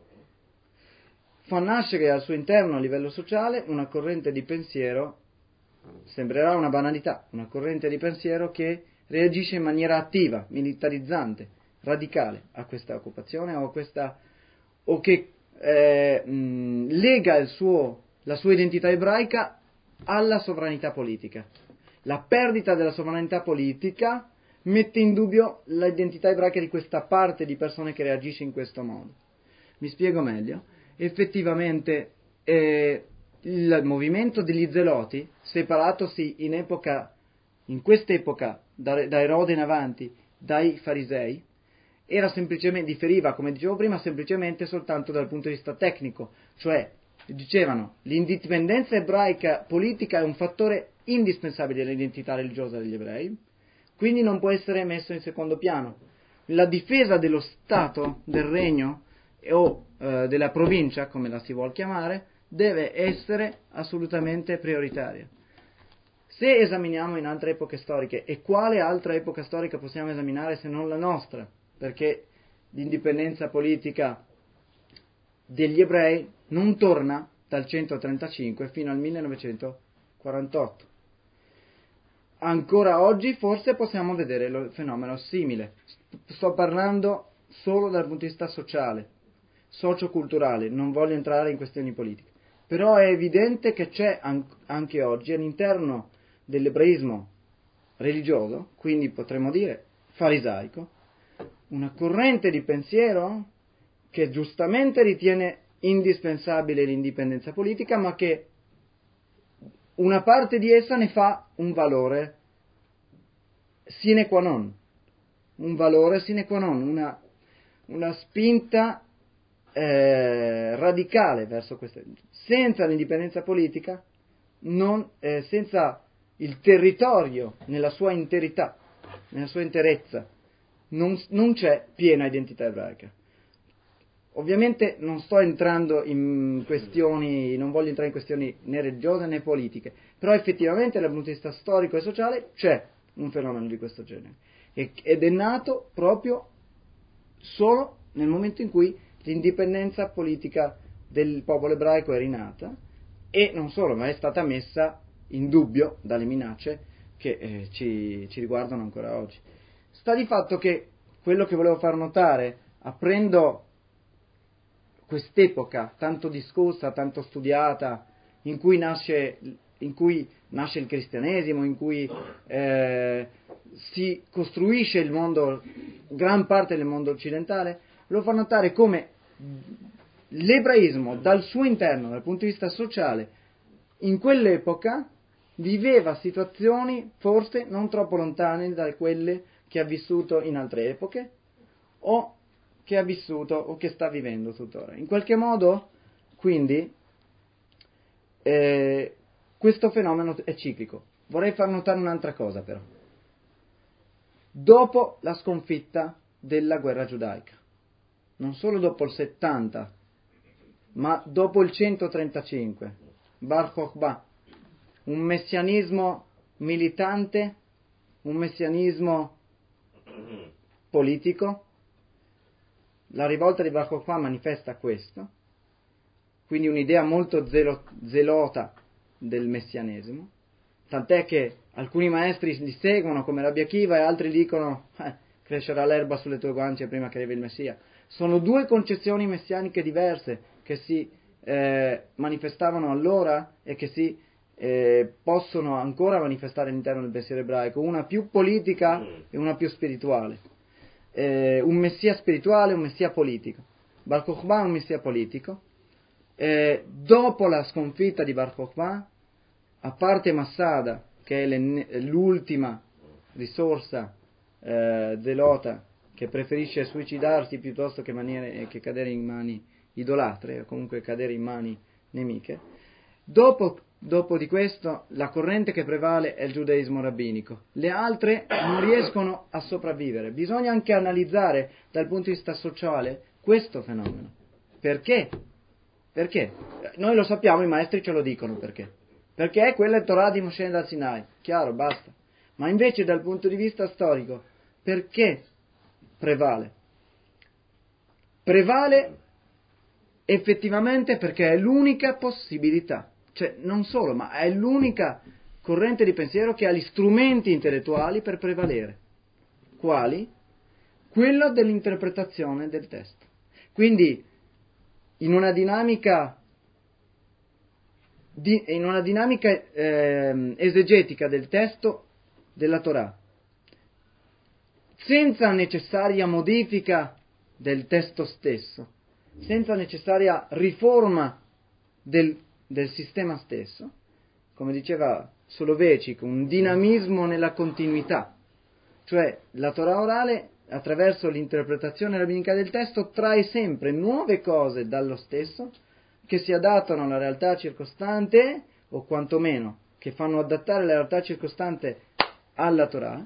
fa nascere al suo interno a livello sociale una corrente di pensiero, sembrerà una banalità, una corrente di pensiero che reagisce in maniera attiva, militarizzante, radicale a questa occupazione o che lega la sua identità ebraica alla sovranità politica. La perdita della sovranità politica mette in dubbio l'identità ebraica di questa parte di persone che reagisce in questo modo. Mi spiego meglio. Effettivamente il movimento degli Zeloti, separatosi in quest'epoca da Erode in avanti dai farisei, differiva, come dicevo prima, semplicemente soltanto dal punto di vista tecnico, cioè dicevano l'indipendenza ebraica politica è un fattore indispensabile dell'identità religiosa degli ebrei, quindi non può essere messo in secondo piano. La difesa dello Stato, del regno o della provincia, come la si vuol chiamare, deve essere assolutamente prioritaria. Se esaminiamo in altre epoche storiche, e quale altra epoca storica possiamo esaminare se non la nostra? Perché l'indipendenza politica degli ebrei non torna dal 135 fino al 1948. Ancora oggi forse possiamo vedere il fenomeno simile. Sto parlando solo dal punto di vista sociale, socioculturale, non voglio entrare in questioni politiche. Però è evidente che c'è anche oggi all'interno dell'ebraismo religioso, quindi potremmo dire farisaico, una corrente di pensiero che giustamente ritiene indispensabile l'indipendenza politica, ma che una parte di essa ne fa un valore sine qua non, una spinta radicale verso questo. Senza l'indipendenza politica, senza il territorio nella sua interità, nella sua interezza, non c'è piena identità ebraica. Ovviamente non sto entrando in questioni, non voglio entrare in questioni né religiose né politiche, però effettivamente dal punto di vista storico e sociale c'è un fenomeno di questo genere ed è nato proprio solo nel momento in cui l'indipendenza politica del popolo ebraico è rinata, e non solo, ma è stata messa in dubbio dalle minacce che ci riguardano ancora oggi. Sta di fatto che quello che volevo far notare, aprendo quest'epoca tanto discussa, tanto studiata, in cui nasce il cristianesimo, in cui si costruisce il mondo, gran parte del mondo occidentale, lo fa notare come l'ebraismo dal suo interno, dal punto di vista sociale, in quell'epoca viveva situazioni forse non troppo lontane da quelle che ha vissuto in altre epoche o che ha vissuto o che sta vivendo tuttora. In qualche modo, quindi, questo fenomeno è ciclico. Vorrei far notare un'altra cosa però. Dopo la sconfitta della guerra giudaica, non solo dopo il 70, ma dopo il 135, Bar Kokhba, un messianismo militante, un messianismo politico. La rivolta di Bar Kokhba manifesta questo, quindi un'idea molto zelota del messianesimo, tant'è che alcuni maestri li seguono come Rabbi Akiva e altri dicono crescerà l'erba sulle tue guance prima che arrivi il Messia. Sono due concezioni messianiche diverse che si manifestavano allora e che si possono ancora manifestare all'interno del pensiero ebraico, una più politica e una più spirituale. Un messia spirituale e un messia politico. Bar Kokhba è un messia politico. Dopo la sconfitta di Bar Kokhba, a parte Massada, che è l'ultima risorsa zelota, che preferisce suicidarsi piuttosto che cadere in mani idolatre, o comunque cadere in mani nemiche, dopo di questo la corrente che prevale è il giudaismo rabbinico. Le altre non riescono a sopravvivere. Bisogna anche analizzare dal punto di vista sociale questo fenomeno. Perché? Perché? Noi lo sappiamo, i maestri ce lo dicono perché. Perché quella è Torah di Moshe dal Sinai, chiaro, basta. Ma invece dal punto di vista storico, perché prevale? Prevale effettivamente perché è l'unica possibilità, cioè non solo, ma è l'unica corrente di pensiero che ha gli strumenti intellettuali per prevalere. Quali? Quello dell'interpretazione del testo. Quindi in una dinamica esegetica del testo della Torah, senza necessaria modifica del testo stesso, senza necessaria riforma del sistema stesso, come diceva Soloveitchik, un dinamismo nella continuità, cioè la Torah orale attraverso l'interpretazione rabbinica del testo trae sempre nuove cose dallo stesso che si adattano alla realtà circostante, o quantomeno che fanno adattare la realtà circostante alla Torah,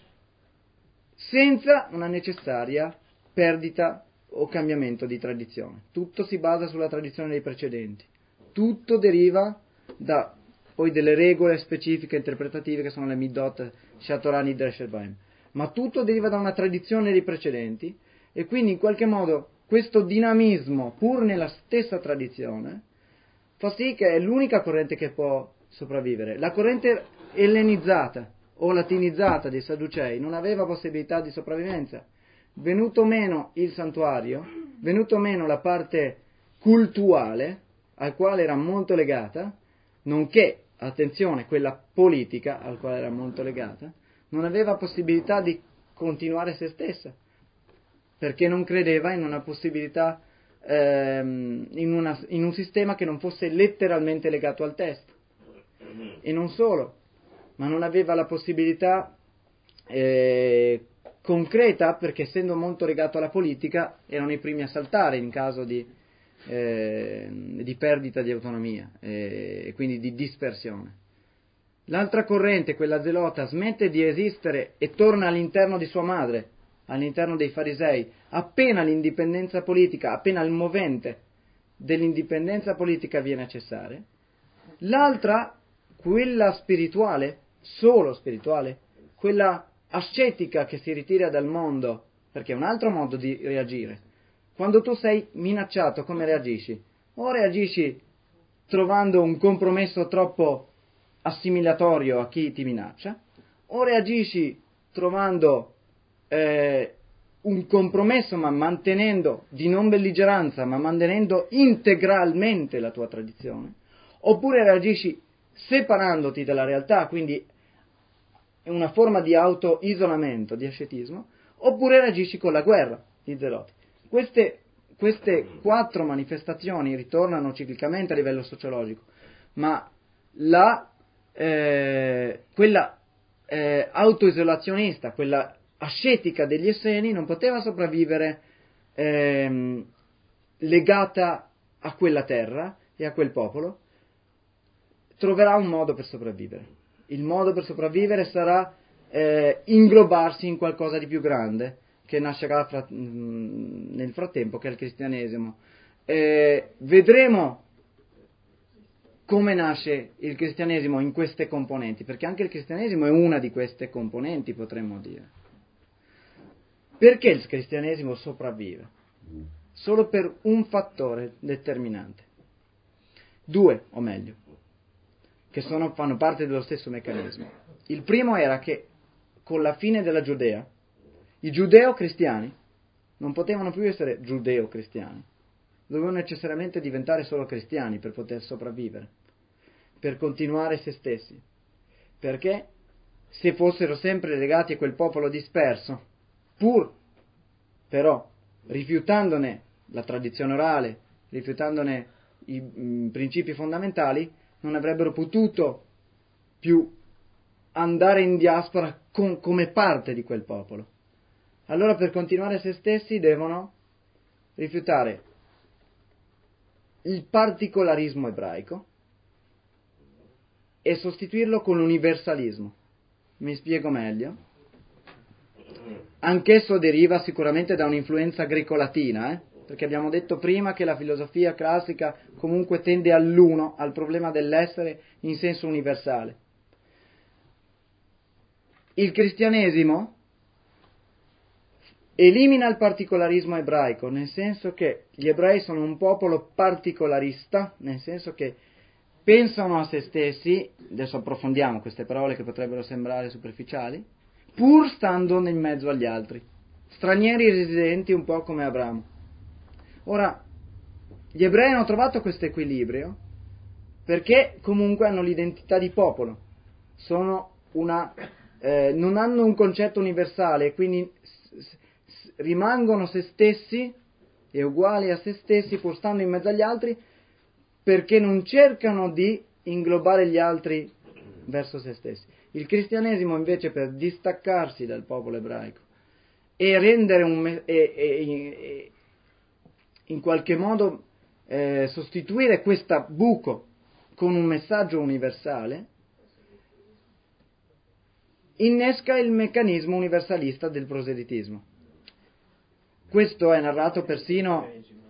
senza una necessaria perdita o cambiamento di tradizione. Tutto si basa sulla tradizione dei precedenti, tutto deriva da poi delle regole specifiche interpretative che sono le Midot, Shatorah, Nidre, Sherbaim, ma tutto deriva da una tradizione dei precedenti, e quindi in qualche modo questo dinamismo, pur nella stessa tradizione, fa sì che è l'unica corrente che può sopravvivere. La corrente ellenizzata o latinizzata dei Sadducei non aveva possibilità di sopravvivenza. Venuto meno il santuario, venuto meno la parte cultuale al quale era molto legata, nonché, attenzione, quella politica al quale era molto legata, non aveva possibilità di continuare se stessa, perché non credeva in una possibilità, in un sistema che non fosse letteralmente legato al testo. E non solo, ma non aveva la possibilità concreta, perché essendo molto legato alla politica erano i primi a saltare in caso di perdita di autonomia e quindi di dispersione. L'altra corrente, quella zelota, smette di esistere e torna all'interno di sua madre, all'interno dei farisei, appena l'indipendenza politica, appena il movente dell'indipendenza politica viene a cessare. L'altra, quella spirituale, solo spirituale, quella ascetica che si ritira dal mondo, perché è un altro modo di reagire. Quando tu sei minacciato, come reagisci? O reagisci trovando un compromesso troppo assimilatorio a chi ti minaccia, o reagisci trovando un compromesso ma mantenendo di non belligeranza, ma mantenendo integralmente la tua tradizione, oppure reagisci separandoti dalla realtà, quindi è una forma di auto-isolamento, di ascetismo, oppure reagisci con la guerra, i zeloti. Queste quattro manifestazioni ritornano ciclicamente a livello sociologico, ma quella autoisolazionista, quella ascetica degli Esseni non poteva sopravvivere legata a quella terra e a quel popolo. Troverà un modo per sopravvivere. Il modo per sopravvivere sarà inglobarsi in qualcosa di più grande che nascerà nel frattempo, che è il cristianesimo. Vedremo come nasce il cristianesimo in queste componenti, perché anche il cristianesimo è una di queste componenti, potremmo dire. Perché il cristianesimo sopravvive? Solo per un fattore determinante. Due, o meglio, che fanno parte dello stesso meccanismo. Il primo era che con la fine della Giudea, i giudeo-cristiani non potevano più essere giudeo-cristiani, dovevano necessariamente diventare solo cristiani per poter sopravvivere, per continuare se stessi, perché se fossero sempre legati a quel popolo disperso, pur però rifiutandone la tradizione orale, rifiutandone i principi fondamentali, non avrebbero potuto più andare in diaspora come parte di quel popolo. Allora per continuare se stessi devono rifiutare il particolarismo ebraico e sostituirlo con l'universalismo. Mi spiego meglio. Anch'esso deriva sicuramente da un'influenza greco-latina, perché abbiamo detto prima che la filosofia classica comunque tende all'uno, al problema dell'essere in senso universale. Il cristianesimo elimina il particolarismo ebraico, nel senso che gli ebrei sono un popolo particolarista, nel senso che pensano a se stessi, adesso approfondiamo queste parole che potrebbero sembrare superficiali, pur stando nel mezzo agli altri, stranieri residenti un po' come Abramo. Ora, gli ebrei hanno trovato questo equilibrio perché comunque hanno l'identità di popolo, non hanno un concetto universale, quindi rimangono se stessi e uguali a se stessi pur stando in mezzo agli altri, perché non cercano di inglobare gli altri verso se stessi. Il cristianesimo invece, per distaccarsi dal popolo ebraico e rendere in qualche modo sostituire questo buco con un messaggio universale, innesca il meccanismo universalista del proselitismo. Questo è narrato persino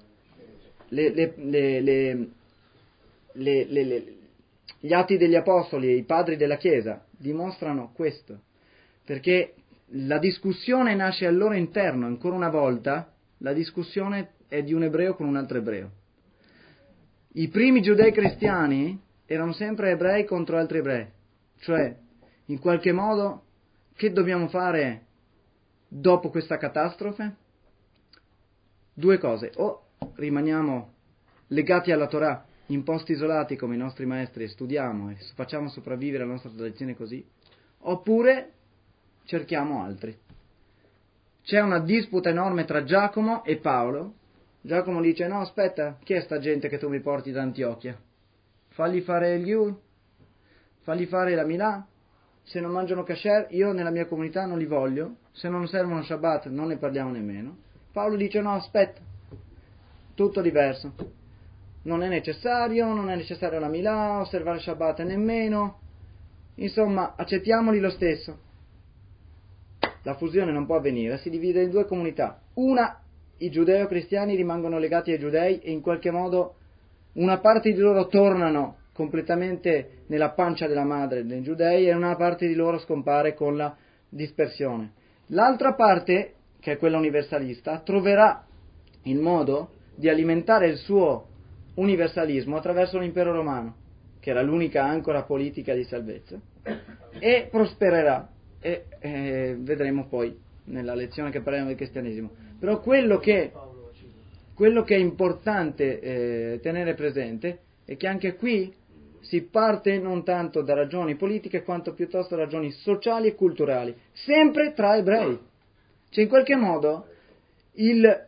gli Atti degli Apostoli e i padri della Chiesa dimostrano questo, perché la discussione nasce al loro interno. Ancora una volta la discussione è di un ebreo con un altro ebreo. I primi giudei cristiani erano sempre ebrei contro altri ebrei, cioè in qualche modo che dobbiamo fare dopo questa catastrofe? Due cose: o rimaniamo legati alla Torah, in posti isolati come i nostri maestri, e studiamo e facciamo sopravvivere la nostra tradizione così, oppure cerchiamo altri. C'è una disputa enorme tra Giacomo e Paolo. Giacomo dice: no, aspetta, chi è sta gente che tu mi porti da Antiochia? Fagli fare il Yul, fagli fare la Milà. Se non mangiano kasher, io nella mia comunità non li voglio. Se non servono Shabbat, non ne parliamo nemmeno. Paolo dice: no, aspetta, tutto diverso. Non è necessario la Milà, osservare Shabbat nemmeno. Insomma, accettiamoli lo stesso. La fusione non può avvenire, si divide in due comunità. Una, i giudeo-cristiani rimangono legati ai giudei e in qualche modo una parte di loro tornano completamente nella pancia della madre dei giudei e una parte di loro scompare con la dispersione. L'altra parte, che è quella universalista, troverà il modo di alimentare il suo universalismo attraverso l'impero romano, che era l'unica ancora politica di salvezza, e prospererà, e vedremo poi nella lezione che parleremo del cristianesimo. Però quello che è importante tenere presente è che anche qui si parte non tanto da ragioni politiche quanto piuttosto da ragioni sociali e culturali, sempre tra ebrei. Cioè, in qualche modo il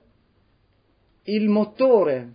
motore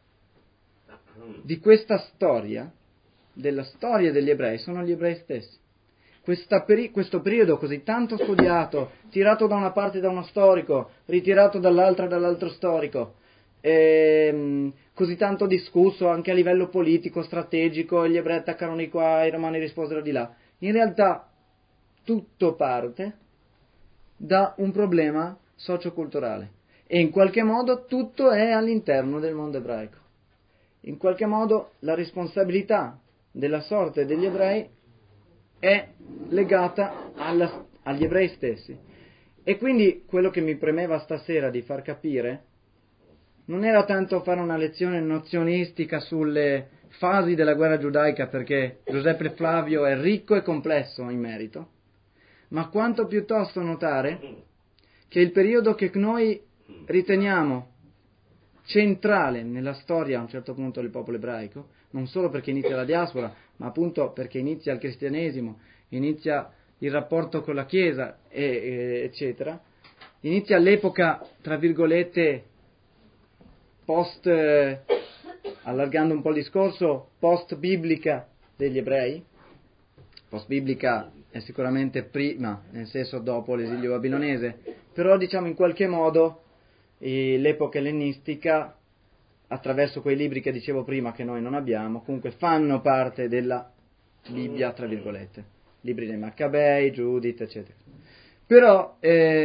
di questa storia, della storia degli ebrei, sono gli ebrei stessi. Questo periodo così tanto studiato, tirato da una parte da uno storico, ritirato dall'altra dall'altro storico, così tanto discusso anche a livello politico, strategico, gli ebrei attaccarono di qua, i romani risposero di là. In realtà tutto parte da un problema socioculturale e in qualche modo tutto è all'interno del mondo ebraico. In qualche modo la responsabilità della sorte degli ebrei è legata agli ebrei stessi. E quindi quello che mi premeva stasera di far capire non era tanto fare una lezione nozionistica sulle fasi della guerra giudaica, perché Giuseppe Flavio è ricco e complesso in merito, ma quanto piuttosto notare che il periodo che noi riteniamo centrale nella storia a un certo punto del popolo ebraico, non solo perché inizia la diaspora, ma appunto perché inizia il cristianesimo, inizia il rapporto con la Chiesa, eccetera, inizia l'epoca, tra virgolette, post, allargando un po' il discorso, post-biblica degli ebrei. Post-biblica è sicuramente prima, nel senso dopo l'esilio babilonese, però diciamo in qualche modo l'epoca ellenistica, attraverso quei libri che dicevo prima che noi non abbiamo, comunque fanno parte della Bibbia, tra virgolette, libri dei Maccabei, Giudit, eccetera. Però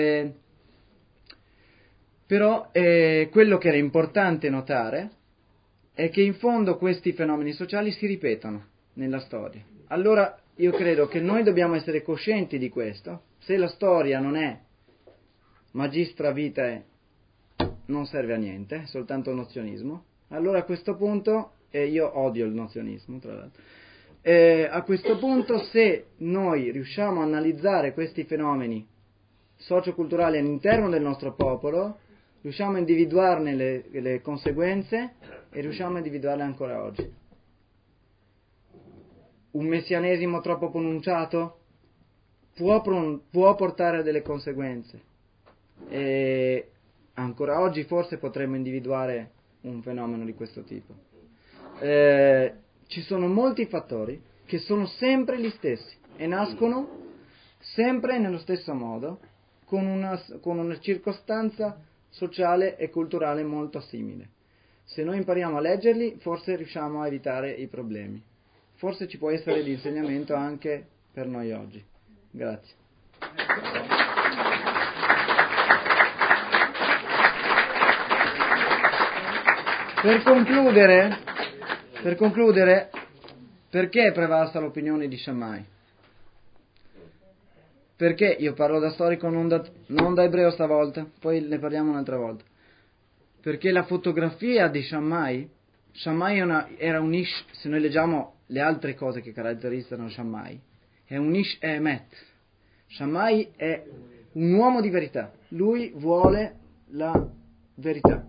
quello che era importante notare è che in fondo questi fenomeni sociali si ripetono nella storia. Allora io credo che noi dobbiamo essere coscienti di questo. Se la storia non è magistra vitae, non serve a niente, è soltanto nozionismo. Allora a questo punto, e io odio il nozionismo tra l'altro, a questo punto se noi riusciamo a analizzare questi fenomeni socioculturali all'interno del nostro popolo, riusciamo a individuarne le conseguenze e riusciamo a individuarle ancora oggi. Un messianesimo troppo pronunciato può portare a delle conseguenze e ancora oggi forse potremmo individuare un fenomeno di questo tipo. Ci sono molti fattori che sono sempre gli stessi e nascono sempre nello stesso modo, con una circostanza sociale e culturale molto simile. Se noi impariamo a leggerli, forse riusciamo a evitare i problemi. Forse ci può essere di insegnamento anche per noi oggi. Grazie. Per concludere, perché è prevalsa l'opinione di Shammai? Perché io parlo da storico, non da ebreo stavolta, poi ne parliamo un'altra volta. Perché la fotografia di Shammai era un ish, se noi leggiamo le altre cose che caratterizzano Shammai, è un ish emet. Shammai è un uomo di verità, lui vuole la verità,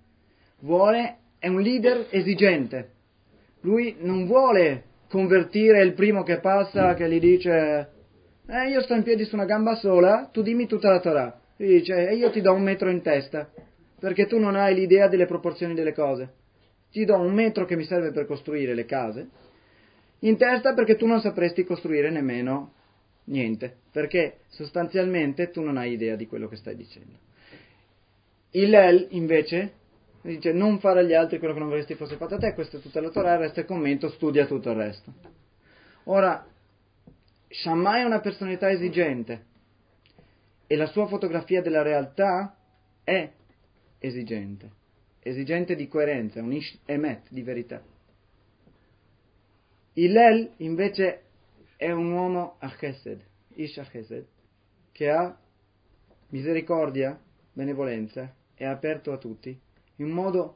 è un leader esigente, lui non vuole convertire il primo che passa che gli dice io sto in piedi su una gamba sola, tu dimmi tutta la Torah, gli dice io ti do 1 metro in testa perché tu non hai l'idea delle proporzioni delle cose, ti do 1 metro che mi serve per costruire le case in testa perché tu non sapresti costruire nemmeno niente, perché sostanzialmente tu non hai idea di quello che stai dicendo. Hillel invece dice non fare agli altri quello che non vorresti fosse fatto a te, questo è tutta la Torah, il resto è commento, studia tutto il resto. Ora, Shammai è una personalità esigente e la sua fotografia della realtà è esigente di coerenza, un ish emet, di verità. Hillel invece è un uomo achesed, ish achesed, che ha misericordia, benevolenza, è aperto a tutti, in modo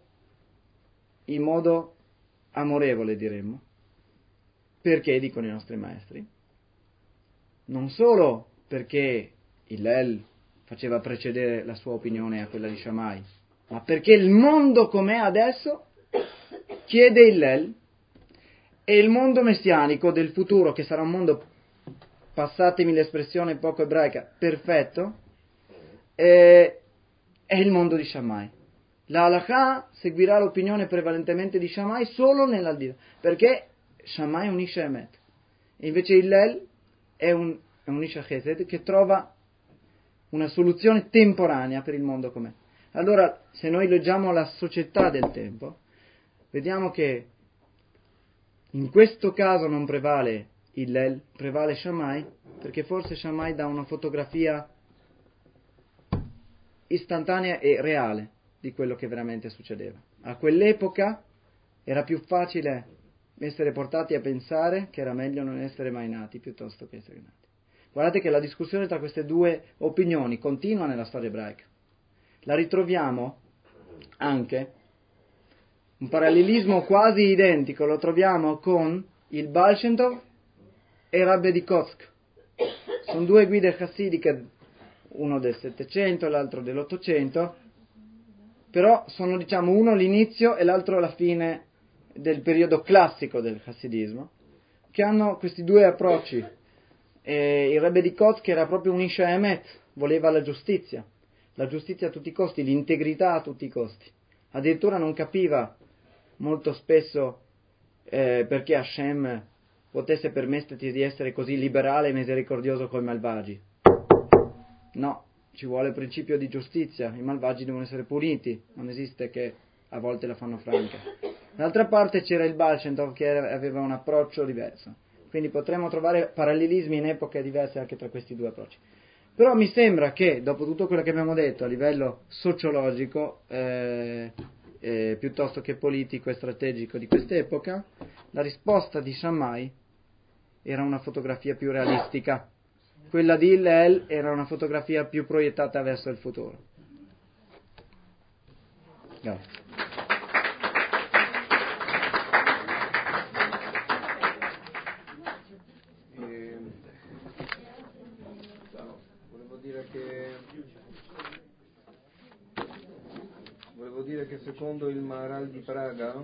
amorevole diremmo. Perché, dicono i nostri maestri? Non solo perché Hillel faceva precedere la sua opinione a quella di Shammai, ma perché il mondo com'è adesso chiede Hillel, e il mondo messianico del futuro, che sarà un mondo, passatemi l'espressione poco ebraica, perfetto, è il mondo di Shammai. La halakha seguirà l'opinione prevalentemente di Shammai solo nell'aldilà, perché Shammai è un ish emet, e invece Hillel è un ish chesed che trova una soluzione temporanea per il mondo com'è. Allora, se noi leggiamo la società del tempo, vediamo che in questo caso non prevale Hillel, prevale Shammai, perché forse Shammai dà una fotografia istantanea e reale di quello che veramente succedeva. A quell'epoca era più facile essere portati a pensare che era meglio non essere mai nati piuttosto che essere nati. Guardate che la discussione tra queste due opinioni continua nella storia ebraica. La ritroviamo anche, un parallelismo quasi identico lo troviamo con il Baal Shem Tov e Rabbi Dikotzk. Sono due guide chassidiche, uno del 700 e l'altro dell'800, però sono, diciamo, uno l'inizio e l'altro la fine del periodo classico del Hassidismo, che hanno questi due approcci. E il Rebbe di Koz, che era proprio un Isha Emet, voleva la giustizia a tutti i costi, l'integrità a tutti i costi. Addirittura non capiva molto spesso perché Hashem potesse permetterti di essere così liberale e misericordioso con i malvagi. No, ci vuole il principio di giustizia, i malvagi devono essere puniti, non esiste che a volte la fanno franca. D'altra parte c'era il Baal Shem Tov che aveva un approccio diverso, quindi potremmo trovare parallelismi in epoche diverse anche tra questi due approcci. Però mi sembra che, dopo tutto quello che abbiamo detto a livello sociologico, piuttosto che politico e strategico di quest'epoca, la risposta di Shammai era una fotografia più realistica. Quella di Hillel era una fotografia più proiettata verso il futuro. Grazie. Volevo dire che secondo il Maharal di Praga,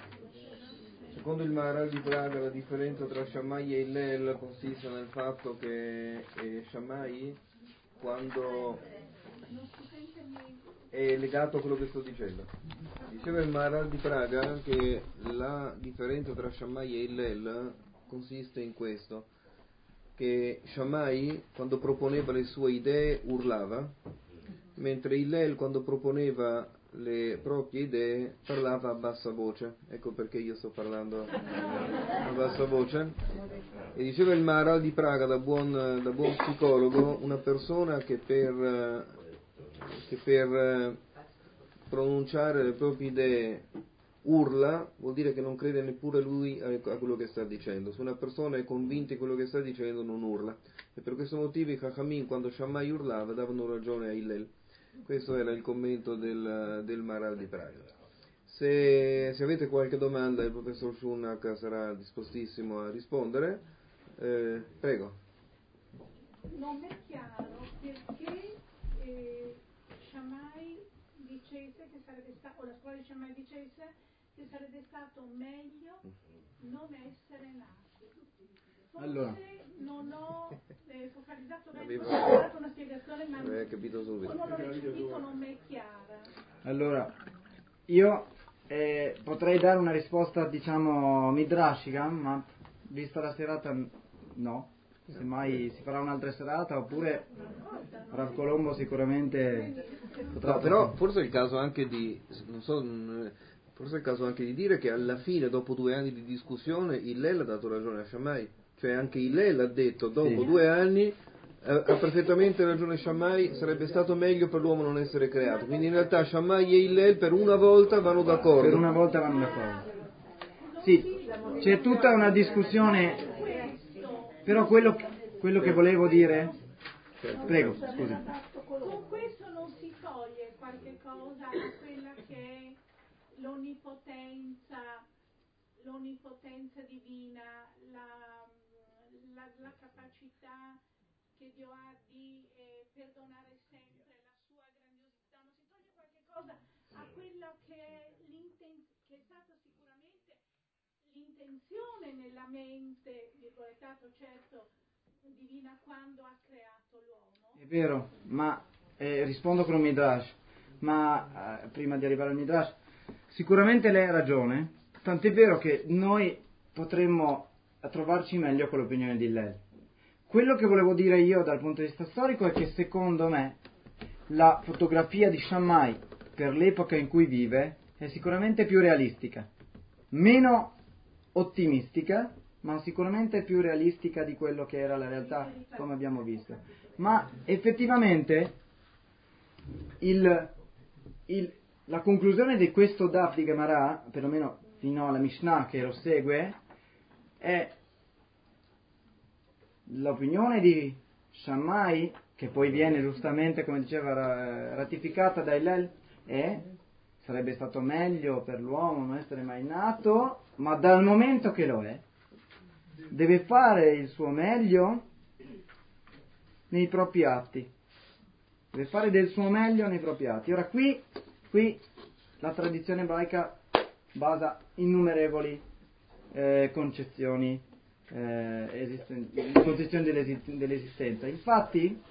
la differenza tra Shammai e Hillel consiste nel fatto che Shammai, quando è legato a quello che sto dicendo, diceva il Maharal di Praga che la differenza tra Shammai e Hillel consiste in questo, che Shammai quando proponeva le sue idee urlava, mentre Hillel quando proponeva le proprie idee parlava a bassa voce. Ecco perché io sto parlando a bassa voce. E diceva il Maharal di Praga, da buon psicologo, una persona che per pronunciare le proprie idee urla, vuol dire che non crede neppure lui a quello che sta dicendo. Se una persona è convinta di quello che sta dicendo non urla, e per questo motivo i Chachamim, quando Shammai urlava, davano ragione a Hillel. Questo era il commento del Maharal di Praga. Se avete qualche domanda, il professor Schunak sarà dispostissimo a rispondere. Prego. Non è chiaro perché Shammai dicesse che sarebbe stato, o la scuola di Shammai dicesse che sarebbe stato meglio non essere nati. Forse allora, non ho focalizzato bene, Avevo dato una spiegazione, ma capito subito. non l'ho recepito, non mi è chiara. Allora, io potrei dare una risposta, diciamo, midrashica, ma vista la serata no. Semmai si farà un'altra serata, oppure Rav Colombo sicuramente potrà... No, però forse è il caso anche di, forse è il caso anche di dire che alla fine, dopo 2 anni di discussione, Hillel ha dato ragione a Shammai. Cioè anche Hillel ha detto, dopo 2 anni, ha perfettamente ragione Shammai, sarebbe stato meglio per l'uomo non essere creato. Quindi in realtà Shammai e Hillel per una volta vanno d'accordo. Per una volta vanno d'accordo. Sì, c'è tutta una discussione, però quello che volevo dire... Prego, scusi. Con questo non si toglie qualche cosa a quella che è l'onnipotenza divina, la capacità che Dio ha di perdonare sempre, la sua grandiosità. Non si toglie qualche cosa a quello che è che è stato sicuramente l'intenzione nella mente, virgolettato certo, divina quando ha creato l'uomo. È vero, ma rispondo con un midrash, ma prima di arrivare al midrash, sicuramente lei ha ragione, tant'è vero che noi potremmo trovarci meglio con l'opinione di lei. Quello che volevo dire io dal punto di vista storico è che secondo me la fotografia di Shammai per l'epoca in cui vive è sicuramente più realistica, meno ottimistica, ma sicuramente più realistica di quello che era la realtà come abbiamo visto. Ma effettivamente la conclusione di questo Daf di Gemara, perlomeno fino alla Mishnah che lo segue, è l'opinione di Shammai, che poi viene giustamente, come diceva, ratificata da Hillel, e sarebbe stato meglio per l'uomo non essere mai nato, ma dal momento che lo è, deve fare il suo meglio nei propri atti. Deve fare del suo meglio nei propri atti. Ora qui la tradizione ebraica basa innumerevoli concezioni dell'esistenza. Infatti,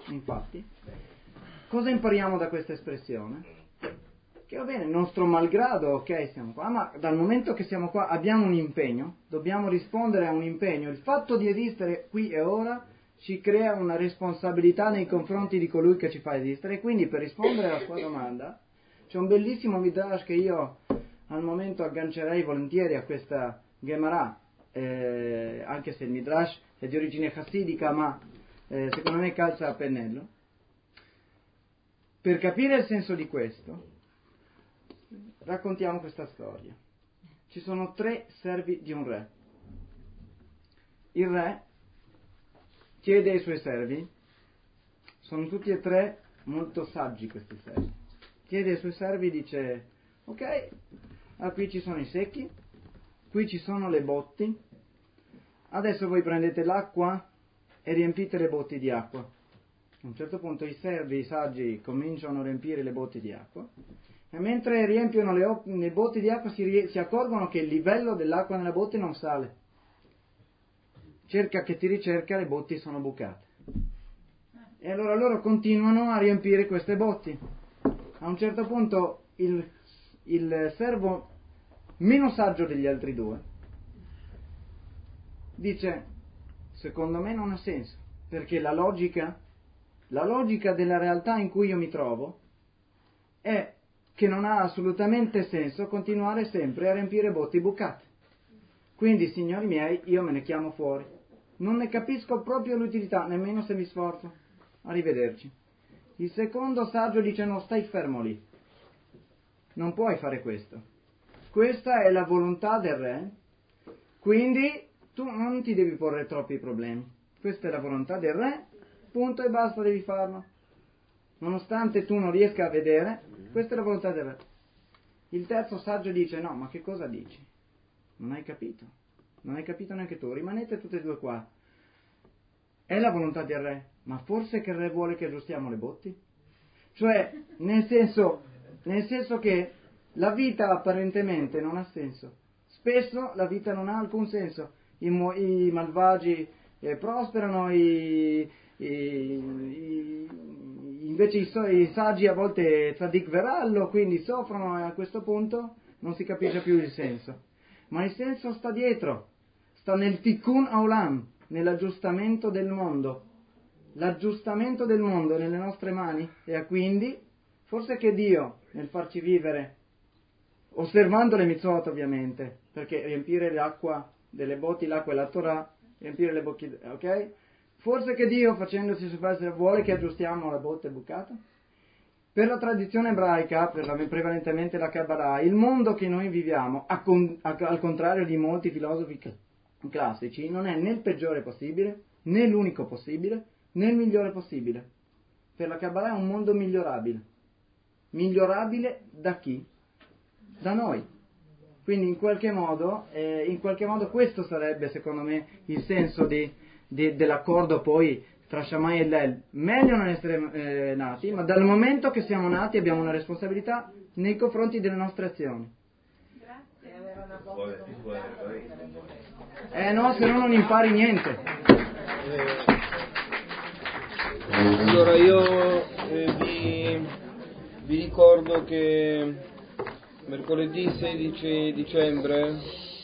cosa impariamo da questa espressione? Che va bene, nostro malgrado, ok, siamo qua, ma dal momento che siamo qua abbiamo un impegno, dobbiamo rispondere a un impegno. Il fatto di esistere qui e ora ci crea una responsabilità nei confronti di colui che ci fa esistere, e quindi per rispondere alla sua domanda c'è un bellissimo midrash che io al momento aggancerei volentieri a questa Gemara, anche se il midrash è di origine chassidica, ma secondo me calza a pennello. Per capire il senso di questo raccontiamo questa storia. Ci sono 3 servi di un re. Il re chiede ai suoi servi, sono tutti e 3 molto saggi questi servi, chiede ai suoi servi, dice: ok, qui ci sono i secchi, qui ci sono le botti, adesso voi prendete l'acqua e riempite le botti di acqua. A un certo punto i servi, i saggi, cominciano a riempire le botti di acqua, e mentre riempiono le botti di acqua si accorgono che il livello dell'acqua nella botte non sale. Cerca che ti ricerca, le botti sono bucate. E allora loro continuano a riempire queste botti. A un certo punto il servo meno saggio degli altri 2 dice: secondo me non ha senso, perché la logica della realtà in cui io mi trovo è che non ha assolutamente senso continuare sempre a riempire botti bucate. Quindi, signori miei, io me ne chiamo fuori. Non ne capisco proprio l'utilità, nemmeno se mi sforzo. Arrivederci. Il secondo saggio dice: no, stai fermo lì. Non puoi fare questo. Questa è la volontà del re, quindi tu non ti devi porre troppi problemi. Questa è la volontà del re, punto e basta, devi farlo. Nonostante tu non riesca a vedere, questa è la volontà del re. Il terzo saggio dice: no, ma che cosa dici? Non hai capito neanche tu, rimanete tutti e 2 qua. È la volontà del re, ma forse che il re vuole che aggiustiamo le botti? Cioè, nel senso che la vita apparentemente non ha senso. Spesso la vita non ha alcun senso. I malvagi prosperano, invece i saggi a volte tzaddik verallo, quindi soffrono, e a questo punto non si capisce più il senso. Ma il senso sta dietro, sta nel tikkun olam, nell'aggiustamento del mondo. L'aggiustamento del mondo è nelle nostre mani, e quindi forse che Dio, nel farci vivere, osservando le mitzvot ovviamente, perché riempire l'acqua delle botti, l'acqua è la Torah, riempire le bocche, ok? Forse che Dio, facendosi superstare, vuole che aggiustiamo la botte bucata? Per la tradizione ebraica, prevalentemente la Kabbalah, il mondo che noi viviamo, al contrario di molti filosofi classici, non è né il peggiore possibile, né l'unico possibile, né il migliore possibile. Per la Kabbalah è un mondo migliorabile. Migliorabile da chi? Da noi. Quindi in qualche modo questo sarebbe, secondo me, il senso dell'accordo poi tra Shammai e Hillel. Meglio non essere nati, ma dal momento che siamo nati abbiamo una responsabilità nei confronti delle nostre azioni. No, se no non impari niente. Allora io vi ricordo che mercoledì 16 dicembre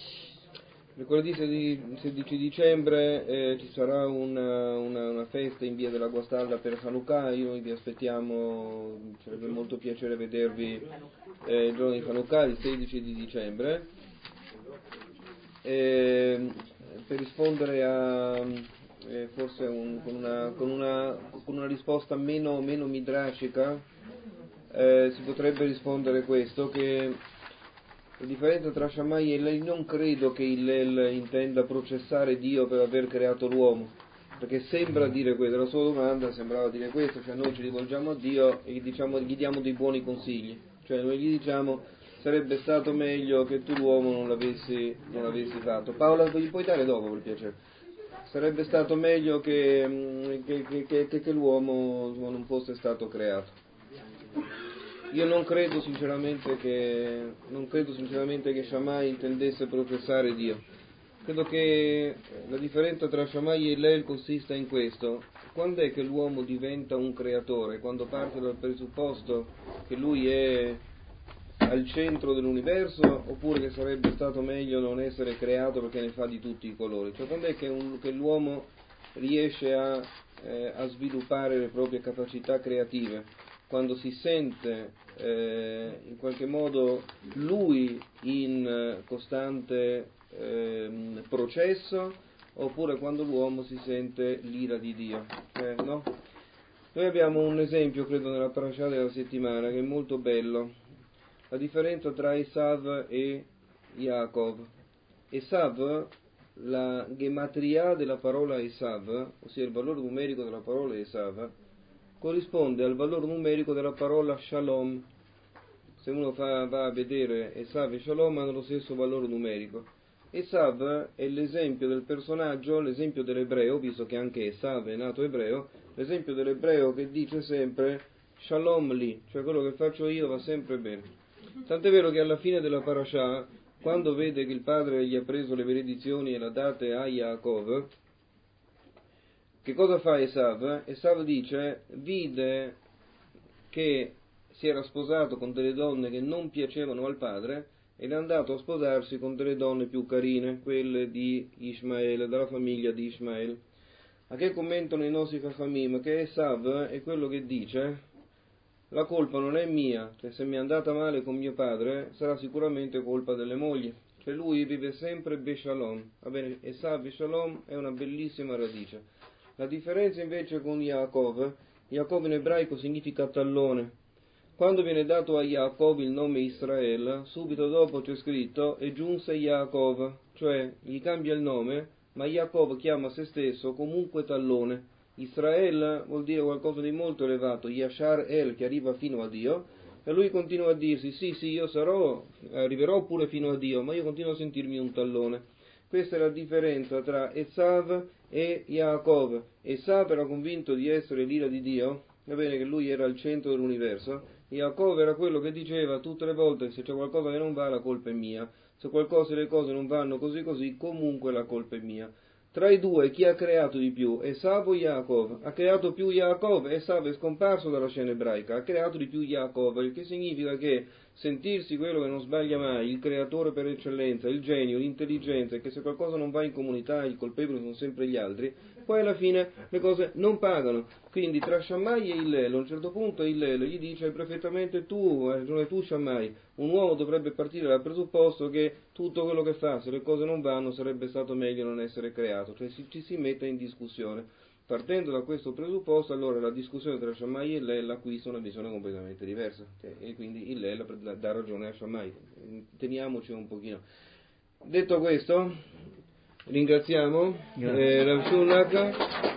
ci sarà una festa in via della Guastalla per Hanukkah. Noi vi aspettiamo, ci sarebbe molto piacere vedervi il giorno di Hanukkah, il 16 di dicembre. Per rispondere a forse con una risposta meno midrashica, si potrebbe rispondere questo, che la differenza tra Shammai e Hillel, non credo che Hillel intenda processare Dio per aver creato l'uomo, perché sembra dire questo, la sua domanda sembrava dire questo, cioè noi ci rivolgiamo a Dio e gli diamo dei buoni consigli, cioè noi gli diciamo: sarebbe stato meglio che tu l'uomo non l'avessi fatto. Paola, gli puoi dare dopo, per piacere? Sarebbe stato meglio che l'uomo non fosse stato creato. io non credo sinceramente che Shammai intendesse professare Dio. Credo che la differenza tra Shammai e Hillel consista in questo: quando è che l'uomo diventa un creatore? Quando parte dal presupposto che lui è al centro dell'universo, oppure che sarebbe stato meglio non essere creato perché ne fa di tutti i colori? Cioè, quando è che l'uomo riesce a sviluppare le proprie capacità creative? Quando si sente in qualche modo lui in costante processo, oppure quando l'uomo si sente l'ira di Dio, no? Noi abbiamo un esempio, credo, nella parasha della settimana, che è molto bello: la differenza tra Esav e Yaakov. Esav, la gematria della parola Esav, ossia il valore numerico della parola Esav, corrisponde al valore numerico della parola Shalom. Se uno va a vedere Esav e Shalom, hanno lo stesso valore numerico. Esav è l'esempio del personaggio, l'esempio dell'ebreo, visto che anche Esav è nato ebreo, l'esempio dell'ebreo che dice sempre Shalom li, cioè quello che faccio io va sempre bene. Tant'è vero che alla fine della parasha, quando vede che il padre gli ha preso le benedizioni e l'ha date a Yaakov, che cosa fa Esav? Esav dice: vide che si era sposato con delle donne che non piacevano al padre ed è andato a sposarsi con delle donne più carine, quelle di Ishmael, della famiglia di Ishmael. A che commentano i nostri Chachamim? Che Esav è quello che dice: la colpa non è mia, cioè se mi è andata male con mio padre sarà sicuramente colpa delle mogli. Cioè lui vive sempre Beshalom. Va bene, Esav e Shalom è una bellissima radice. La differenza invece con Yaakov in ebraico significa tallone. Quando viene dato a Yaakov il nome Israel, subito dopo c'è scritto e giunse Yaakov, cioè gli cambia il nome, ma Yaakov chiama se stesso comunque tallone. Israel vuol dire qualcosa di molto elevato, Yashar El, che arriva fino a Dio, e lui continua a dirsi sì, io arriverò pure fino a Dio, ma io continuo a sentirmi un tallone. Questa è la differenza tra Esav e Yaakov. Esav era convinto di essere l'ira di Dio, va bene che lui era al centro dell'universo. Yaakov era quello che diceva tutte le volte che se c'è qualcosa che non va la colpa è mia, se le cose non vanno così, comunque la colpa è mia. Tra i due chi ha creato di più? Esav o Yaakov? Ha creato più Yaakov. Esav è scomparso dalla scena ebraica, ha creato di più Yaakov, il che significa che sentirsi quello che non sbaglia mai, il creatore per eccellenza, il genio, l'intelligenza, e che se qualcosa non va in comunità i colpevoli sono sempre gli altri, poi alla fine le cose non pagano. Quindi tra Shammai e Hillel, a un certo punto Hillel gli dice perfettamente tu Shammai, un uomo dovrebbe partire dal presupposto che tutto quello che fa, se le cose non vanno, sarebbe stato meglio non essere creato, cioè ci si mette in discussione. Partendo da questo presupposto, allora la discussione tra Shammai e Hillel acquista una visione completamente diversa, e quindi Hillel dà ragione a Shammai. Teniamoci un pochino. Detto questo, ringraziamo Rav Shulnak,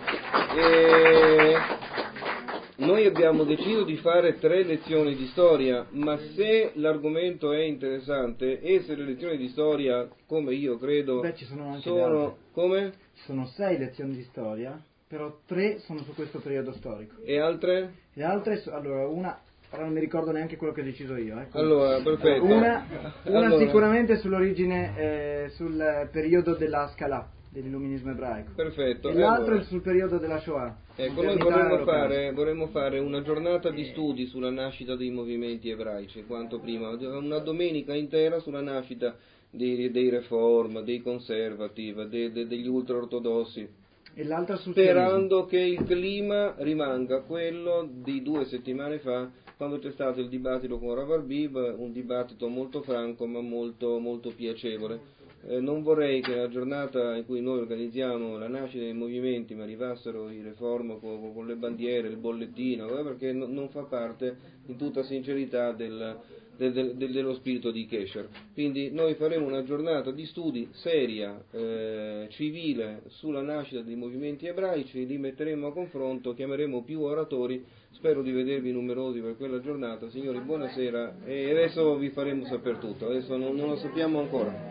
e noi abbiamo deciso di fare 3 lezioni di storia, ma se l'argomento è interessante e se le lezioni di storia, come io credo, ci sono anche come? Ci sono 6 lezioni di storia, però 3 sono su questo periodo storico. E altre? Le altre, allora una, ora non mi ricordo neanche quello che ho deciso io. Allora, perfetto. Una allora, sicuramente sull'origine, sul periodo della Scala, dell'illuminismo ebraico. Perfetto. E l'altro è sul periodo della Shoah. Ecco, noi vorremmo fare una giornata di studi sulla nascita dei movimenti ebraici, quanto prima, una domenica intera sulla nascita dei Reform, dei Conservative, degli ultraortodossi, e l'altra sul sperando che il clima rimanga quello di 2 settimane fa, quando c'è stato il dibattito con Rav Arbib, un dibattito molto franco ma molto, molto piacevole. Non vorrei che la giornata in cui noi organizziamo la nascita dei movimenti mi arrivassero i Reform con le bandiere, il bollettino, perché non fa parte in tutta sincerità dello spirito di Kesher. Quindi noi faremo una giornata di studi seria, civile, sulla nascita dei movimenti ebraici, li metteremo a confronto, chiameremo più oratori, spero di vedervi numerosi per quella giornata. Signori, buonasera, e adesso vi faremo sapere tutto, adesso non lo sappiamo ancora.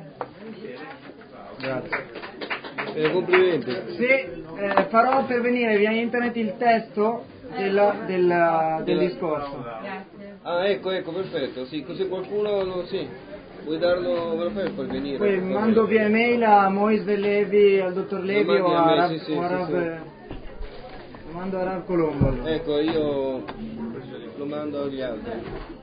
Grazie. Complimenti. Farò pervenire via internet il testo del discorso. Grazie. Ah, ecco, perfetto, sì, così qualcuno, sì, vuoi darlo, me lo fai per venire? Poi mando via email a Mois del Levi, al dottor Levi o a Arab, sì, lo mando a Rav Colombo. Ecco, io lo mando agli altri.